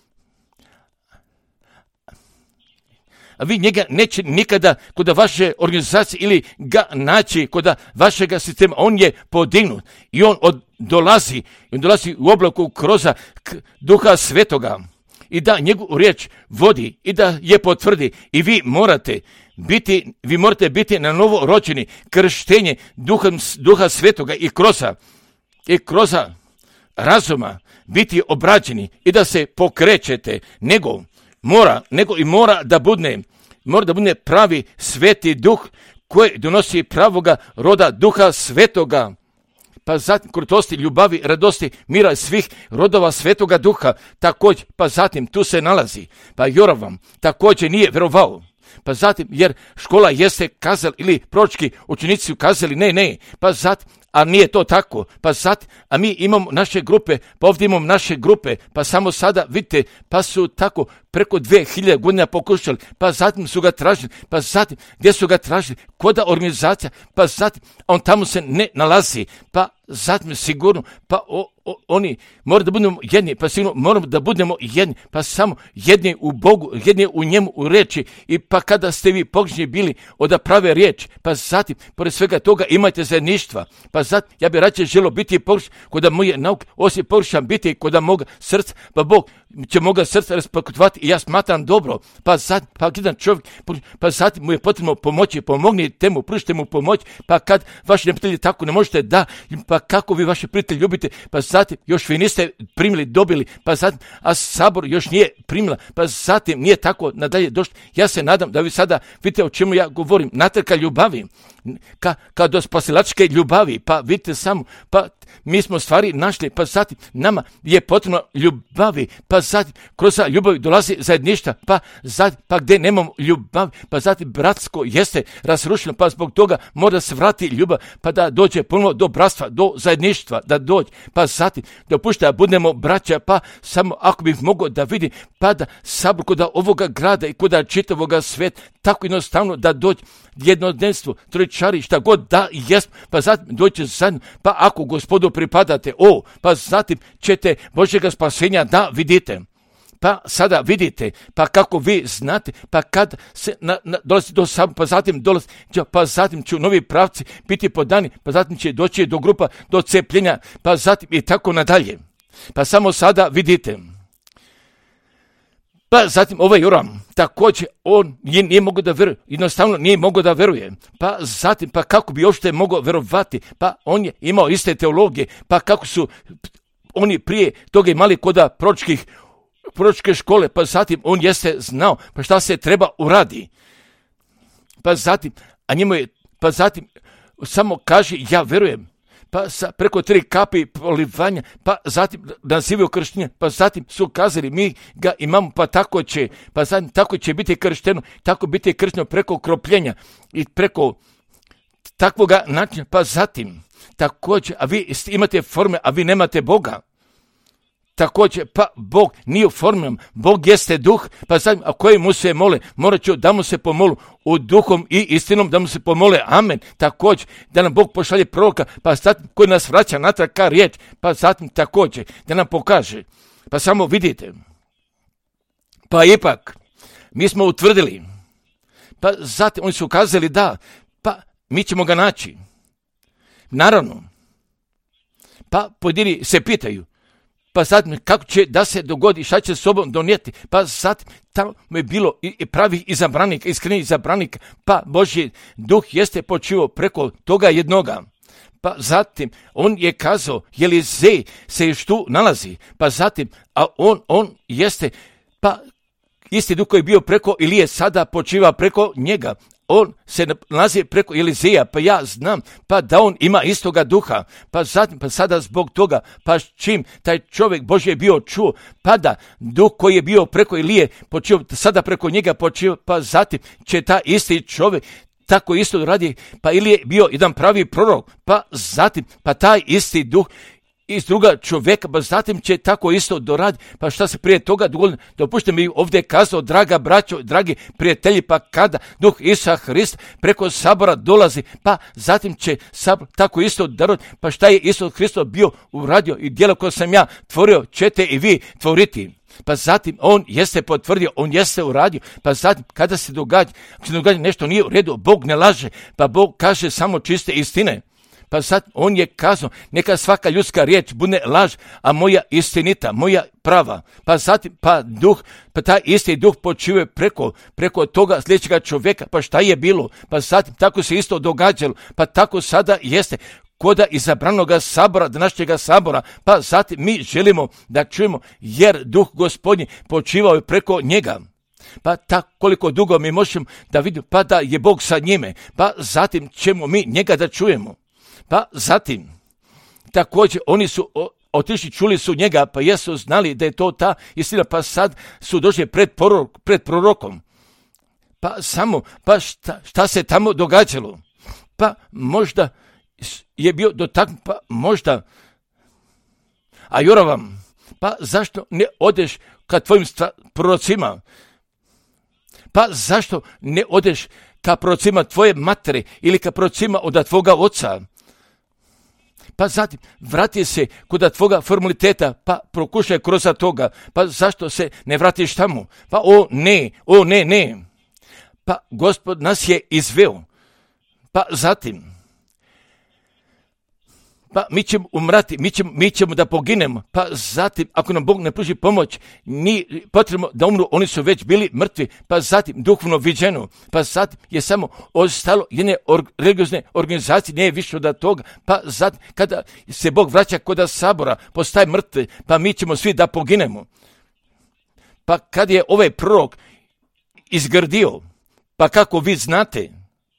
A vi njega neće nikada kod vaše organizacije ili ga naći kod vašega sistema. On je podignut i on od, dolazi, on dolazi u oblaku kroz Duha Svetoga i da njegovu riječ vodi i da je potvrdi. I vi morate biti, vi morate biti na novo rođeni, krštenje Duha, Duha Svetoga i kroz, i kroz razuma biti obrađeni i da se pokrećete, nego mora, nego i mora da bude, mora da bude pravi sveti duh koji donosi pravoga roda Duha Svetoga. Pa zatim krutosti, ljubavi, radosti, mira svih rodova Svetoga Duha. Također, pa zatim tu se nalazi. Pa Jorovam također nije vjerovao. Pa zatim, jer škola jeste kazali ili proročki učenici su kazali ne, ne. Pa zatim, a nije to tako. Pa zatim, a mi imamo naše grupe, pa ovdje imamo naše grupe, pa samo sada vidite, pa su tako preko dve hiljade godina pokušali, pa zatim su ga tražili, pa zatim, gdje su ga tražili? Koda organizacija, pa zatim, on tamo se ne nalazi, pa zatim sigurno, pa o, o, oni moraju da budemo jedni, pa sigurno moramo da budemo jedni, pa samo jedni u Bogu, jedni u njemu, u riječi, i pa kada ste vi pogrešni bili od prave riječi, pa zatim, pored svega toga imajte zajedništva, pa zatim, ja bih rađe želio biti pogrešan kod moje nauke, osim pogrešan biti kod moga srca, pa Bog će moga srca raspaktovati ja smatram dobro, pa sad, pa jedan čovjek, pa zatim mu je potrebno pomoći, pomognite mu, pružite mu pomoć, pa kad vaši neprijatelji tako ne možete, da, pa kako vi vaši prijatelji ljubite, pa zatim još vi niste primili, dobili, pa zatim, a sabor još nije primila, pa zatim nije tako nadalje došlo. Ja se nadam da vi sada vidite o čemu ja govorim, natrka ljubavi, ka, ka do spasilačke ljubavi, pa vidite samo, pa mi smo stvari našli, pa zatim nama je potrebno ljubavi, pa zatim kroz ljubav dolazi zajedništva, pa zatim, pa gdje nemamo ljubavi, pa zatim bratsko jeste razrušeno, pa zbog toga mora se vrati ljubav, pa da dođe ponovno do bratstva, do zajedništva, da dođe, pa zatim dopušta da budemo braća, pa samo ako bih mogao da vidim, pa da sabor kod ovoga grada i kod čitavoga sveta, tako jednostavno da dođe jednodnevstvo, trojičari, šta god da jest, pa zatim dođe zajedno, pa ako Gospodu pripadate, o, pa zatim ćete Božjega spasenja da vidite. Pa sada vidite, pa kako vi znate, pa kad se na, na, dolazi do sabora, pa zatim dolazi, pa zatim će u novi pravci biti podani, pa zatim će doći do grupa, do cepljenja, pa zatim i tako nadalje. Pa samo sada vidite. Pa zatim ovaj Joram, također on nije, nije mogao da veruje, jednostavno nije mogao da veruje. Pa zatim, pa kako bi uopšte mogao verovati, pa on je imao iste teologije, pa kako su oni prije toga imali koda proročkih proročke škole, pa zatim on jeste znao, pa šta se treba uradi. Pa zatim, a njemu je, pa zatim samo kaže ja verujem. Pa sa, preko tri kapi polivanja, pa zatim nazivaju krštenje, pa zatim su kazali mi ga imamo, pa tako će, pa zatim tako će biti kršteno, tako biti kršteno preko kropljenja i preko takvoga načina, pa zatim također, a vi imate forme, a vi nemate Boga. Također, pa Bog nije formiran, Bog jeste duh, pa zatim, a koji mu se mole, morat ću da mu se pomolu u duhom i istinom, da mu se pomole, amen. Također, da nam Bog pošalje proroka, pa zatim koji nas vraća natrag ka riječ, pa zatim također, da nam pokaže. Pa samo vidite, pa ipak, mi smo utvrdili, pa zatim oni su ukazali da, pa mi ćemo ga naći. Naravno, pa pojedini se pitaju, pa zatim kako će da se dogodi, šta će s sobom donijeti, pa zatim tamo je bilo i pravih izabranika, iskrenih izabranika, pa Božji duh jeste počivao preko toga jednoga. Pa zatim on je kazao, Elizej se još tu nalazi, pa zatim, a on, on jeste, pa isti duh koji je bio preko Ilije sada počiva preko njega. On se nalazi preko Elizeja, pa ja znam, pa da on ima istoga duha, pa zatim, pa sada zbog toga, pa čim taj čovjek Božji je bio čuo, pa da duh koji je bio preko Ilije počio, sada preko njega počio, pa zatim će ta isti čovjek tako isto radi, pa Ilije je bio jedan pravi prorok, pa zatim, pa taj isti duh iz druga čovjeka, pa zatim će tako isto doraditi. Pa šta se prije toga dogodilo? Dopušte mi ovdje kazao, draga braćo, dragi prijatelji, pa kada Duh Isusa Hrista preko sabora dolazi, pa zatim će sabor tako isto darovati. Pa šta je Isus Hristos bio uradio i djelo koje sam ja tvorio, ćete i vi tvoriti. Pa zatim on jeste potvrdio, on jeste uradio, pa zatim kada se događa, ako se događa nešto nije u redu, Bog ne laže, pa Bog kaže samo čiste istine. Pa sad on je kazao, neka svaka ljudska riječ bude laž, a moja istinita, moja prava. Pa zatim, pa duh, pa taj isti duh počivuje preko, preko toga sljedećega čovjeka. Pa šta je bilo? Pa zatim, tako se isto događalo. Pa tako sada jeste koda izabranoga sabora, današnjega sabora. Pa zatim mi želimo da čujemo, jer duh Gospodnji počivao je preko njega. Pa tako koliko dugo mi možemo da vidimo, pa da je Bog sa njime. Pa zatim ćemo mi njega da čujemo. Pa zatim, također oni su otišli, čuli su njega, pa jesu znali da je to ta istina, pa sad su došli pred, prorok, pred prorokom. Pa samo, pa šta, šta se tamo događalo? Pa možda je bio dotaknut, pa možda, a Joravam, pa zašto ne odeš ka tvojim stva, prorocima? Pa zašto ne odeš ka prorocima tvoje matere ili ka prorocima od tvoga oca? Pa zatim vrati se kod tvoga formaliteta, pa prokušaj kroz toga, pa zašto se ne vratiš tamo? Pa o ne, o ne, ne. Pa Gospod nas je izveo. Pa zatim, pa mi ćemo umrati, mi ćemo, mi ćemo da poginemo, pa zatim, ako nam Bog ne pruži pomoć, ni potrebno da umru, oni su već bili mrtvi, pa zatim duhovno viđeno, pa zatim je samo ostalo jedne or, religiozne organizacije, nije više od toga, pa zatim, kada se Bog vraća kod sabora, postaje mrtve, pa mi ćemo svi da poginemo. Pa kad je ovaj prorok izgrdio, pa kako vi znate,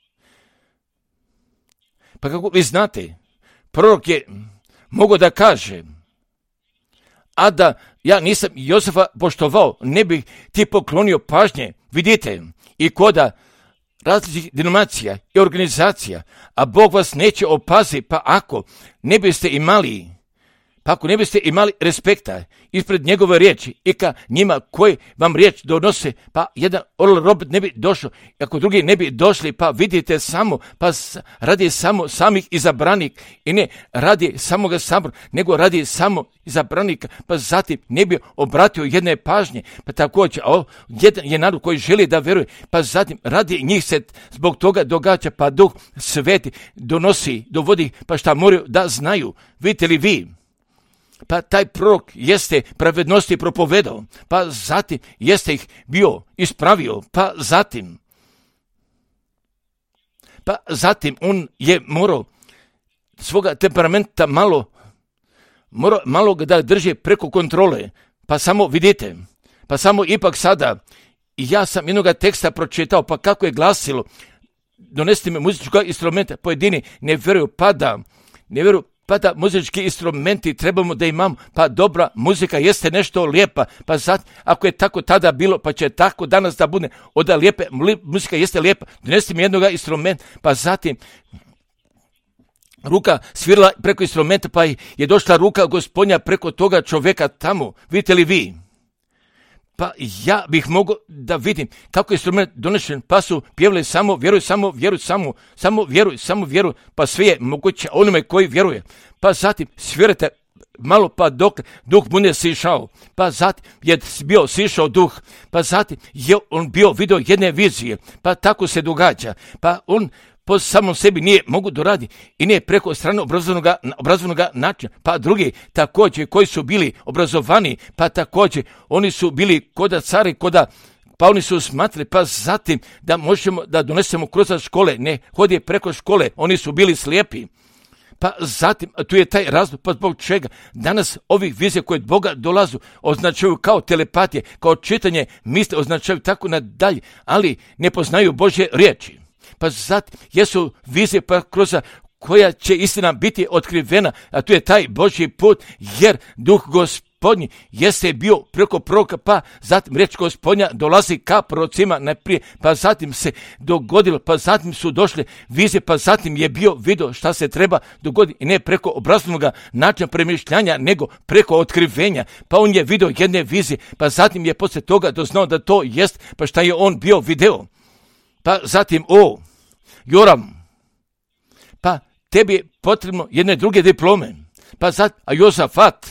pa kako vi znate, prorok je mogao da kaže, a da ja nisam Jozefa poštovao, ne bih ti poklonio pažnje, vidite, i koda različitih denominacija i organizacija, a Bog vas neće opazi, pa ako ne biste imali, pa ako ne biste imali respekta ispred njegove riječi i ka njima koji vam riječ donose, pa jedan orl robot ne bi došao, ako drugi ne bi došli, pa vidite samo, pa radi samo samih izabranik i ne radi samoga sabora, nego radi samo izabranika, pa zatim ne bi obratio jedne pažnje, pa također o, jedan je narod koji želi da veruje, pa zatim radi njih se zbog toga događa, pa Duh Sveti donosi, dovodi, pa šta moraju da znaju, vidite li vi? Pa taj prorok jeste pravednosti propovedao, pa zatim jeste ih bio ispravio, pa zatim, pa zatim on je morao svoga temperamenta malo, morao malo da drži preko kontrole, pa samo vidite, pa samo ipak sada, ja sam jednoga teksta pročitao, pa kako je glasilo, donesti me muzičkog instrumenta, pojedini ne vjeruju, pa da, ne vjeruju, pa da muzički instrumenti trebamo da imamo, pa dobra muzika jeste nešto lijepa, pa sad, ako je tako tada bilo, pa će tako danas da bude, oda lijepe, muzika jeste lijepa, donesti mi jednog instrumenta, pa zatim ruka svirala preko instrumenta, pa je došla ruka Gospodnja preko toga čovjeka tamo, vidite li vi? Pa ja bih mogao da vidim kako je instrument donešen, pa su pjevali samo vjeruj, samo vjeruj, samo, samo vjeruj, samo vjeruj, pa sve je moguće onome koji vjeruje. Pa zatim svirate malo pa dok duh mu ne sišao, pa zatim je bio sišao duh, pa zatim je on bio vidio jedne vizije, pa tako se događa, pa on po samom sebi nije mogu doradi i nije preko strane obrazovnog, obrazovnog načina, pa drugi također koji su bili obrazovani, pa također oni su bili koda cari, koda, pa oni su smatrali, pa zatim da možemo da donesemo kroz škole, ne hodije preko škole, oni su bili slijepi. Pa zatim, tu je taj razlog, pa zbog čega danas ovih vizija koje od Boga dolazu označuju kao telepatije, kao čitanje misli, označuju tako nadalje, ali ne poznaju Božje riječi. Pa zatim jesu vizije pa kroz koja će istina biti otkrivena, a tu je taj Božji put, jer Duh Gospodnji jeste bio preko proroka, pa zatim riječ Gospodnja dolazi ka prorocima najprije, pa zatim se dogodilo, pa zatim su došle vizije, pa zatim je bio video šta se treba dogoditi i ne preko obrazovnog načina premišljanja, nego preko otkrivenja, pa on je video jedne vizije, pa zatim je poslije toga doznao da to jest, pa šta je on bio video. Pa zatim, o, Joram, pa tebi je potrebno jedne druge diplome, pa zatim, a Jozafat,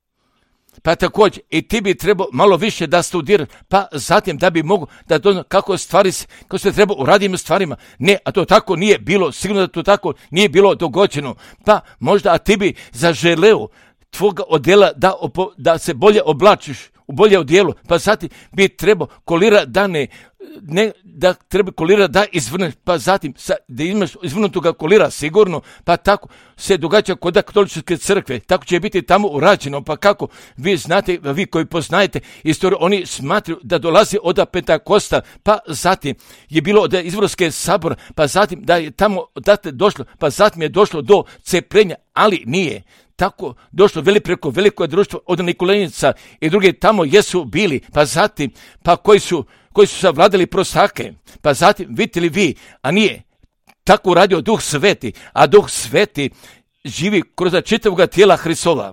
pa također, i ti bi trebao malo više da studiraš, pa zatim da bi mogu da dozna kako stvari, kako se treba u radnim stvarima, ne, a to tako nije bilo, sigurno da to tako nije bilo dogođeno, pa možda, a ti bi zaželeo tvoga odjela da, opo, da se bolje oblačiš, u bolje odjelu, pa zatim bi trebao kolira da ne, ne da treba kolira da izvrneš, pa zatim sa, da imaš izvrnutoga kolira sigurno, pa tako se događa kod katoličke crkve, tako će biti tamo urađeno, pa kako vi znate, vi koji poznajete istoriju, oni smatruju da dolazi od Pentakosta, pa zatim je bilo od izvorske sabora, pa zatim da je tamo odatle došlo, pa zatim je došlo do cepljenja, ali nije tako došlo veli preko veliko društvo od Nikolenica i drugi tamo jesu bili, pa zatim, pa koji su, koji su savladali prostake, pa zatim vidite li vi, a nije tako uradio Duh Sveti, a Duh Sveti živi kroz čitavog tijela Hristova.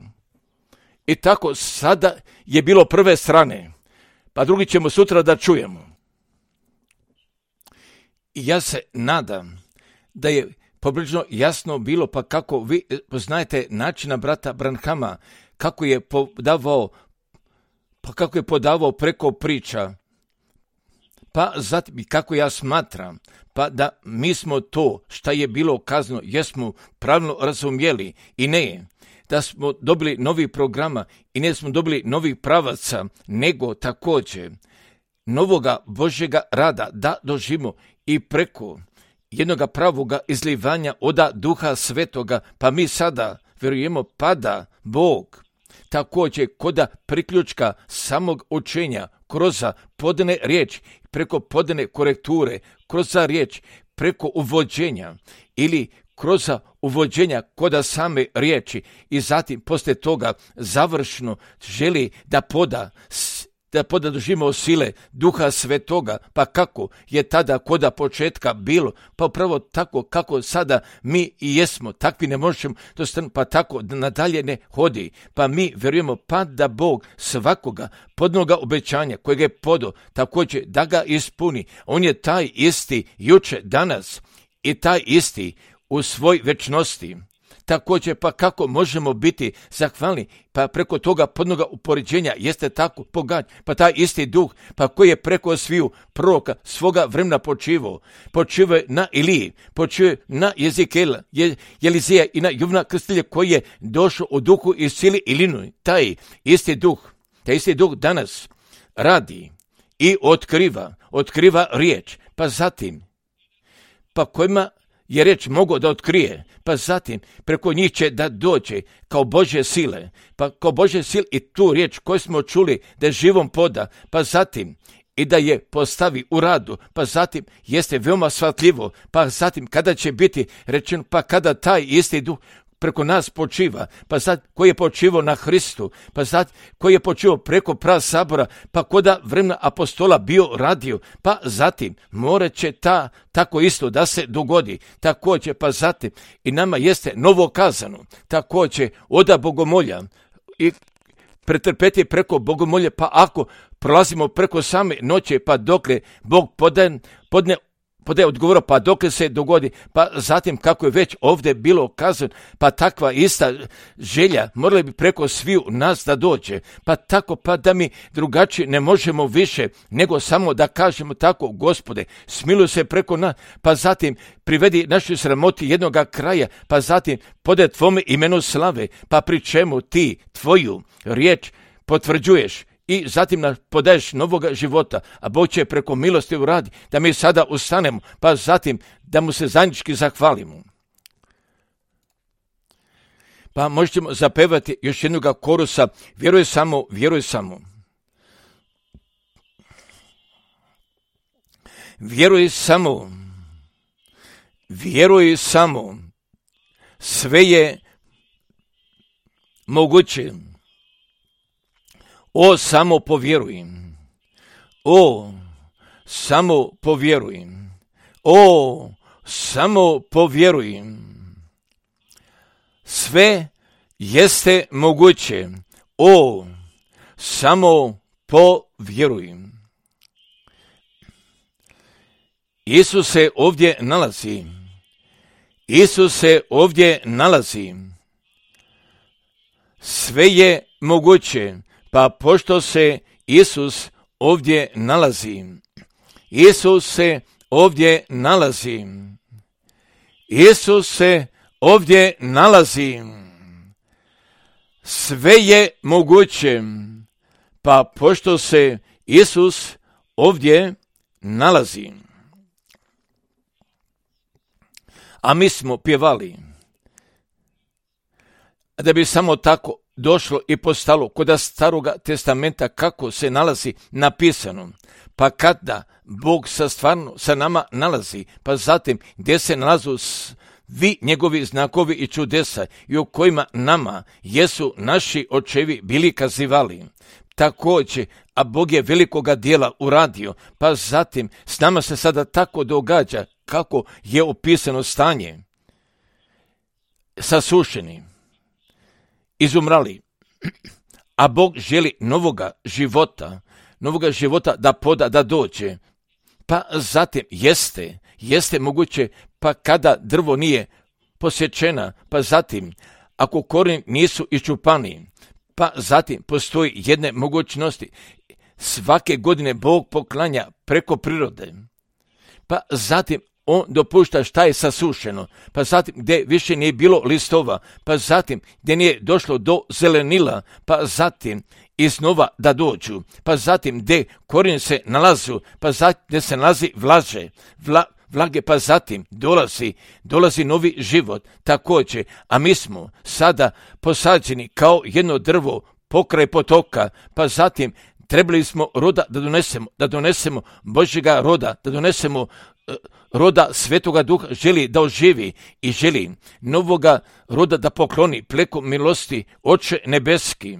I tako sada je bilo prve strane, pa drugi ćemo sutra da čujemo. I ja se nadam da je poprilično jasno bilo, pa kako vi poznajete načina brata Branhama, kako je podavao, pa kako je podavao preko priča, pa zatim kako ja smatram, pa da mi smo to šta je bilo kazano, jesmo pravilno razumjeli i ne, da smo dobili novi programa i ne smo dobili novih pravaca, nego također novoga Božjega rada da doživimo i preko jednoga pravoga izlivanja oda Duha Svetoga, pa mi sada vjerujemo pa da Bog također koda priključka samog učenja kroz podane riječ, preko podane korekture, kroz riječ, preko uvođenja ili kroz uvođenja koda same riječi i zatim poslije toga završno želi da poda da poda doživimo sile Duha Svetoga, pa kako je tada koda početka bilo, pa upravo tako kako sada mi i jesmo, takvi ne možemo dostanu, pa tako nadalje ne hodi, pa mi vjerujemo pa da Bog svakoga podnoga obećanja kojeg je podo, također da ga ispuni, on je taj isti juče, danas i taj isti u svoj večnosti. Također, pa kako možemo biti zahvalni, pa preko toga podnoga upoređenja jeste tako pogađ, pa taj isti duh, pa koji je preko sviju proroka svoga vremena počivao, počivao na Iliji, počivao na Jezikela, Je, Jelizija i na Jovana Krstitelja koji je došao u duhu i sili Ilinu, taj isti duh, taj isti duh danas radi i otkriva, otkriva riječ, pa zatim, pa kojima je riječ mogao da otkrije, pa zatim preko njih će da dođe kao Božje sile, pa kao Božje sile i tu riječ koju smo čuli da je živom poda, pa zatim i da je postavi u radu, pa zatim jeste veoma shvatljivo, pa zatim kada će biti rečeno, pa kada taj isti duh preko nas počiva, pa sad koji je počivao na Hristu, pa sad koji je počivao preko prav sabora, pa koda vremena apostola bio radio, pa zatim morat će ta, tako isto da se dogodi, također pa zatim i nama jeste novo kazano, također oda bogomolja i pretrpeti preko bogomolja, pa ako prolazimo preko same noće, pa dokle Bog podne, podne Podaje odgovora, pa dokle se dogodi, pa zatim kako je već ovdje bilo kazano, pa takva ista želja morala bi preko sviju nas da dođe, pa tako pa da mi drugačije ne možemo više nego samo da kažemo tako, Gospode, smiluj se preko nas, pa zatim privedi našoj sramoti jednoga kraja, pa zatim podaj tvome imenu slave, pa pri čemu ti tvoju riječ potvrđuješ i zatim nam podaješ novoga života, a Bog će preko milosti uradi da mi sada ustanemo, pa zatim da mu se zajednički zahvalimo. Pa možemo zapevati još jednoga korusa, vjeruj samo, vjeruj samo. Vjeruj samo, vjeruj samo, sve je moguće. O, samo povjeruj. O, samo povjeruj. O, samo povjeruj. Sve jeste moguće. O, samo povjeruj. Isus se ovdje nalazi. Isus se ovdje nalazi. Sve je moguće. Pa pošto se Isus ovdje nalazi, Isus se ovdje nalazi, Isus se ovdje nalazi, sve je moguće, pa pošto se Isus ovdje nalazi. A mi smo pjevali, da bi samo tako došlo i postalo kod Staroga testamenta kako se nalazi napisano, pa kada Bog sa stvarno sa nama nalazi, pa zatim gdje se nalazu svi njegovi znakovi i čudesa i u kojima nama jesu naši očevi bili kazivali. Također, a Bog je velikoga dijela uradio, pa zatim s nama se sada tako događa kako je opisano stanje. Sasušeni, izumrali, a Bog želi novoga života, novoga života da poda, da dođe. Pa zatim jeste, jeste moguće, pa kada drvo nije posječena, pa zatim ako korijeni nisu iščupani, pa zatim postoji jedne mogućnosti. Svake godine Bog poklanja preko prirode. Pa zatim on dopušta šta je sasušeno, pa zatim gdje više nije bilo listova, pa zatim gdje nije došlo do zelenila, pa zatim iznova da dođu, pa zatim gdje korijen se nalazu, pa zatim gdje se nalazi vlaže, vla, vlage, pa zatim dolazi, dolazi novi život također, a mi smo sada posađeni kao jedno drvo pokraj potoka, pa zatim trebali smo roda da donesemo, da donesemo Božjega roda, da donesemo uh, roda Svetoga Duha, želi da oživi i želi novoga roda da pokloni preko milosti Oče nebeski.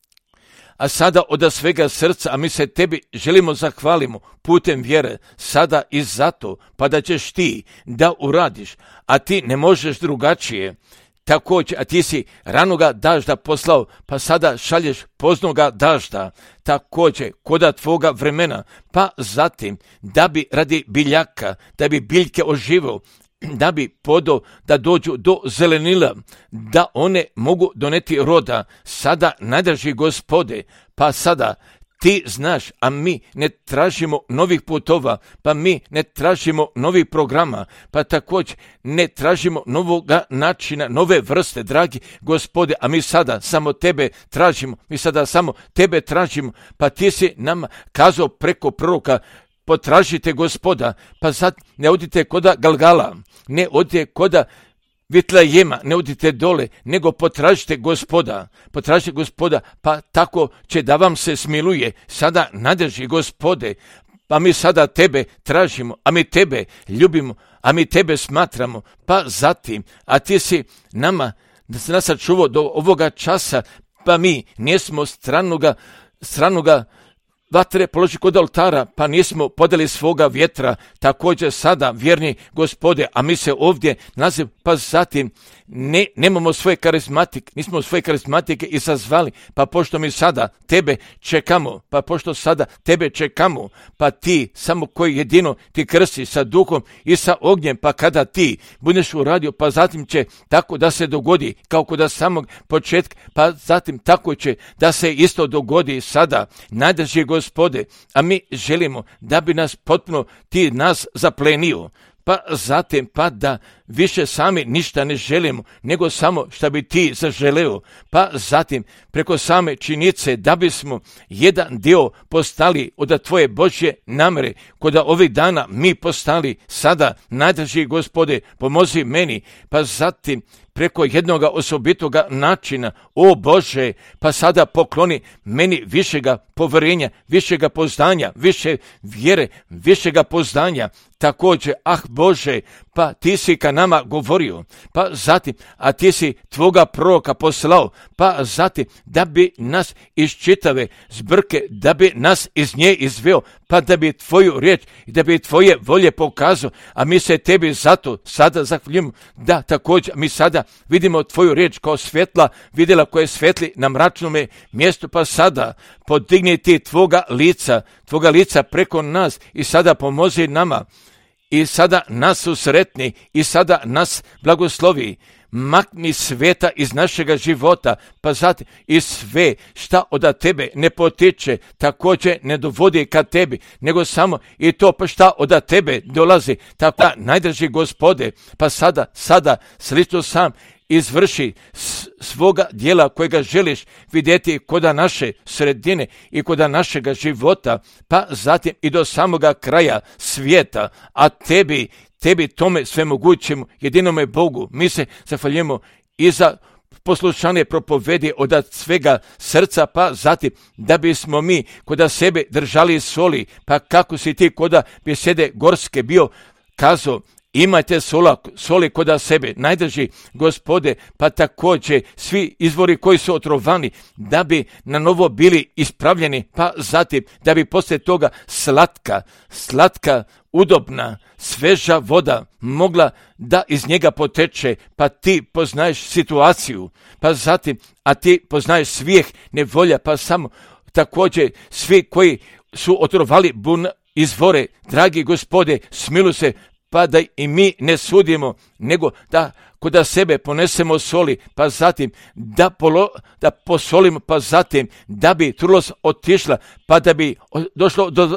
A sada od svega srca, a mi se tebi želimo zahvalimo putem vjere, sada i zato, pa da ćeš ti da uradiš, a ti ne možeš drugačije. Također, a ti si ranoga dažda poslao, pa sada šalješ poznoga dažda, također koda tvoga vremena, pa zatim da bi radi biljaka, da bi biljke oživio, da bi podo da dođu do zelenila, da one mogu doneti roda, sada najdraži Gospode, pa sada ti znaš, a mi ne tražimo novih putova, pa mi ne tražimo novih programa, pa također ne tražimo novoga načina, nove vrste, dragi Gospode, a mi sada samo tebe tražimo, mi sada samo tebe tražimo, pa ti si nama kazao preko proroka, potražite Gospoda, pa sad ne odite koda Galgala, ne odite koda Vitlejema, ne odite dole, nego potražite Gospoda, potražite Gospoda, pa tako će da vam se smiluje, sada nadrži Gospode, pa mi sada tebe tražimo, a mi tebe ljubimo, a mi tebe smatramo, pa zatim, a ti si nama, da se nas sačuvao do ovoga časa, pa mi nismo stranoga, stranoga vatre položi kod oltara, pa nismo podeli svoga vjetra, također sada, vjerni Gospode, a mi se ovdje naziv, pa zatim ne, nemamo svoje karizmatike, nismo svoje karizmatike izazvali, pa pošto mi sada tebe čekamo, pa pošto sada tebe čekamo, pa ti samo koji jedino ti krsti sa duhom i sa ognjem, pa kada ti budeš uradio, pa zatim će tako da se dogodi, kao kod samog početka, pa zatim tako će da se isto dogodi sada, najdrži Gospode, a mi želimo da bi nas potpuno ti nas zaplenio, pa zatim pa da više sami ništa ne želimo, nego samo šta bi ti zaželeo, pa zatim preko same činjenice da bismo jedan dio postali od tvoje Božje namere, koda ovih dana mi postali sada, najdrži Gospode, pomozi meni, pa zatim preko jednoga osobitoga načina, o Bože, pa sada pokloni meni višega poverenja, višega poznanja, više vjere, višega poznanja, također, ah Bože, pa ti si ka nama govorio, pa zatim, a ti si tvoga proroka poslao, pa zatim, da bi nas iz čitave zbrke, da bi nas iz nje izveo, pa da bi tvoju riječ i da bi tvoje volje pokazao, a mi se tebi zato sada zahvaljujemo, da također mi sada vidimo tvoju riječ kao svjetla, vidjela koje svetli na mračnome mjestu, pa sada podigni ti tvoga lica, tvoga lica preko nas i sada pomozi nama. I sada nas usretni i sada nas blagoslovi. Makni sveta iz našega života, pa zatim i sve šta od tebe ne potiče, također ne dovodi ka tebi, nego samo i to pa šta od tebe dolazi, tako da najdrži Gospode, pa sada, sada slično sam izvrši svoga dijela kojega želiš vidjeti koda naše sredine i koda našega života, pa zatim i do samoga kraja svijeta, a tebi, tebi tome svemogućemu, jedinome Bogu, mi se zahvaljujemo i za poslušanje propovedi od svega srca, pa zatim da bismo mi koda sebe držali soli, pa kako si ti koda besede gorske bio kazao, imajte sola, soli koda sebe, najdrži Gospode, pa također svi izvori koji su otrovani, da bi na novo bili ispravljeni, pa zatim da bi poslije toga slatka, slatka, udobna, sveža voda mogla da iz njega poteče, pa ti poznaješ situaciju, pa zatim, a ti poznaješ svijeh nevolja, pa samo također svi koji su otrovali bun izvore, dragi Gospode, smiluj se, pa da i mi ne sudimo, nego da koda sebe ponesemo soli, pa zatim da, polo, da posolimo, pa zatim da bi trulost otišla, pa da bi došlo do,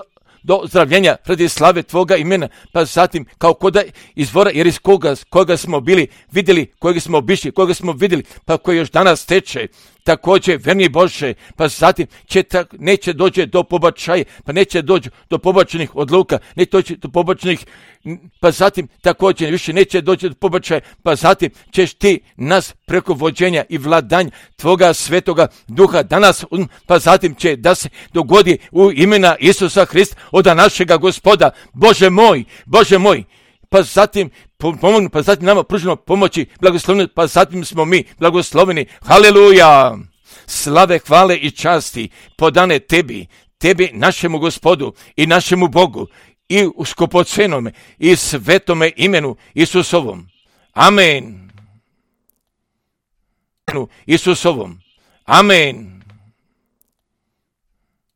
do ozdravljenja radi slave Tvoga imena, pa zatim kao koda izvora, jer iz koga, koga smo bili vidjeli, kojeg smo obišli, koga smo vidjeli, pa koji još danas teče. Također, verni Bože, pa zatim će ta, neće doći do pobačaja, pa neće doći do pobačenih odluka, neće doći do pobačenih, pa zatim također više neće doći do pobačaja, pa zatim ćeš ti nas preko vođenja i vladanja Tvoga svetoga duha danas, pa zatim će da se dogodi u imena Isusa Hrista, od našega Gospoda. Bože moj, Bože moj, pa zatim pomognu, pa zatim nama pruženo pomoći, blagosloveni, pa zatim smo mi blagosloveni. Haleluja! Slave, hvale i časti podane tebi, tebi našemu Gospodu i našemu Bogu i u skupocenome i svetome imenu Isusovom. Amen. Isusovom. Amen.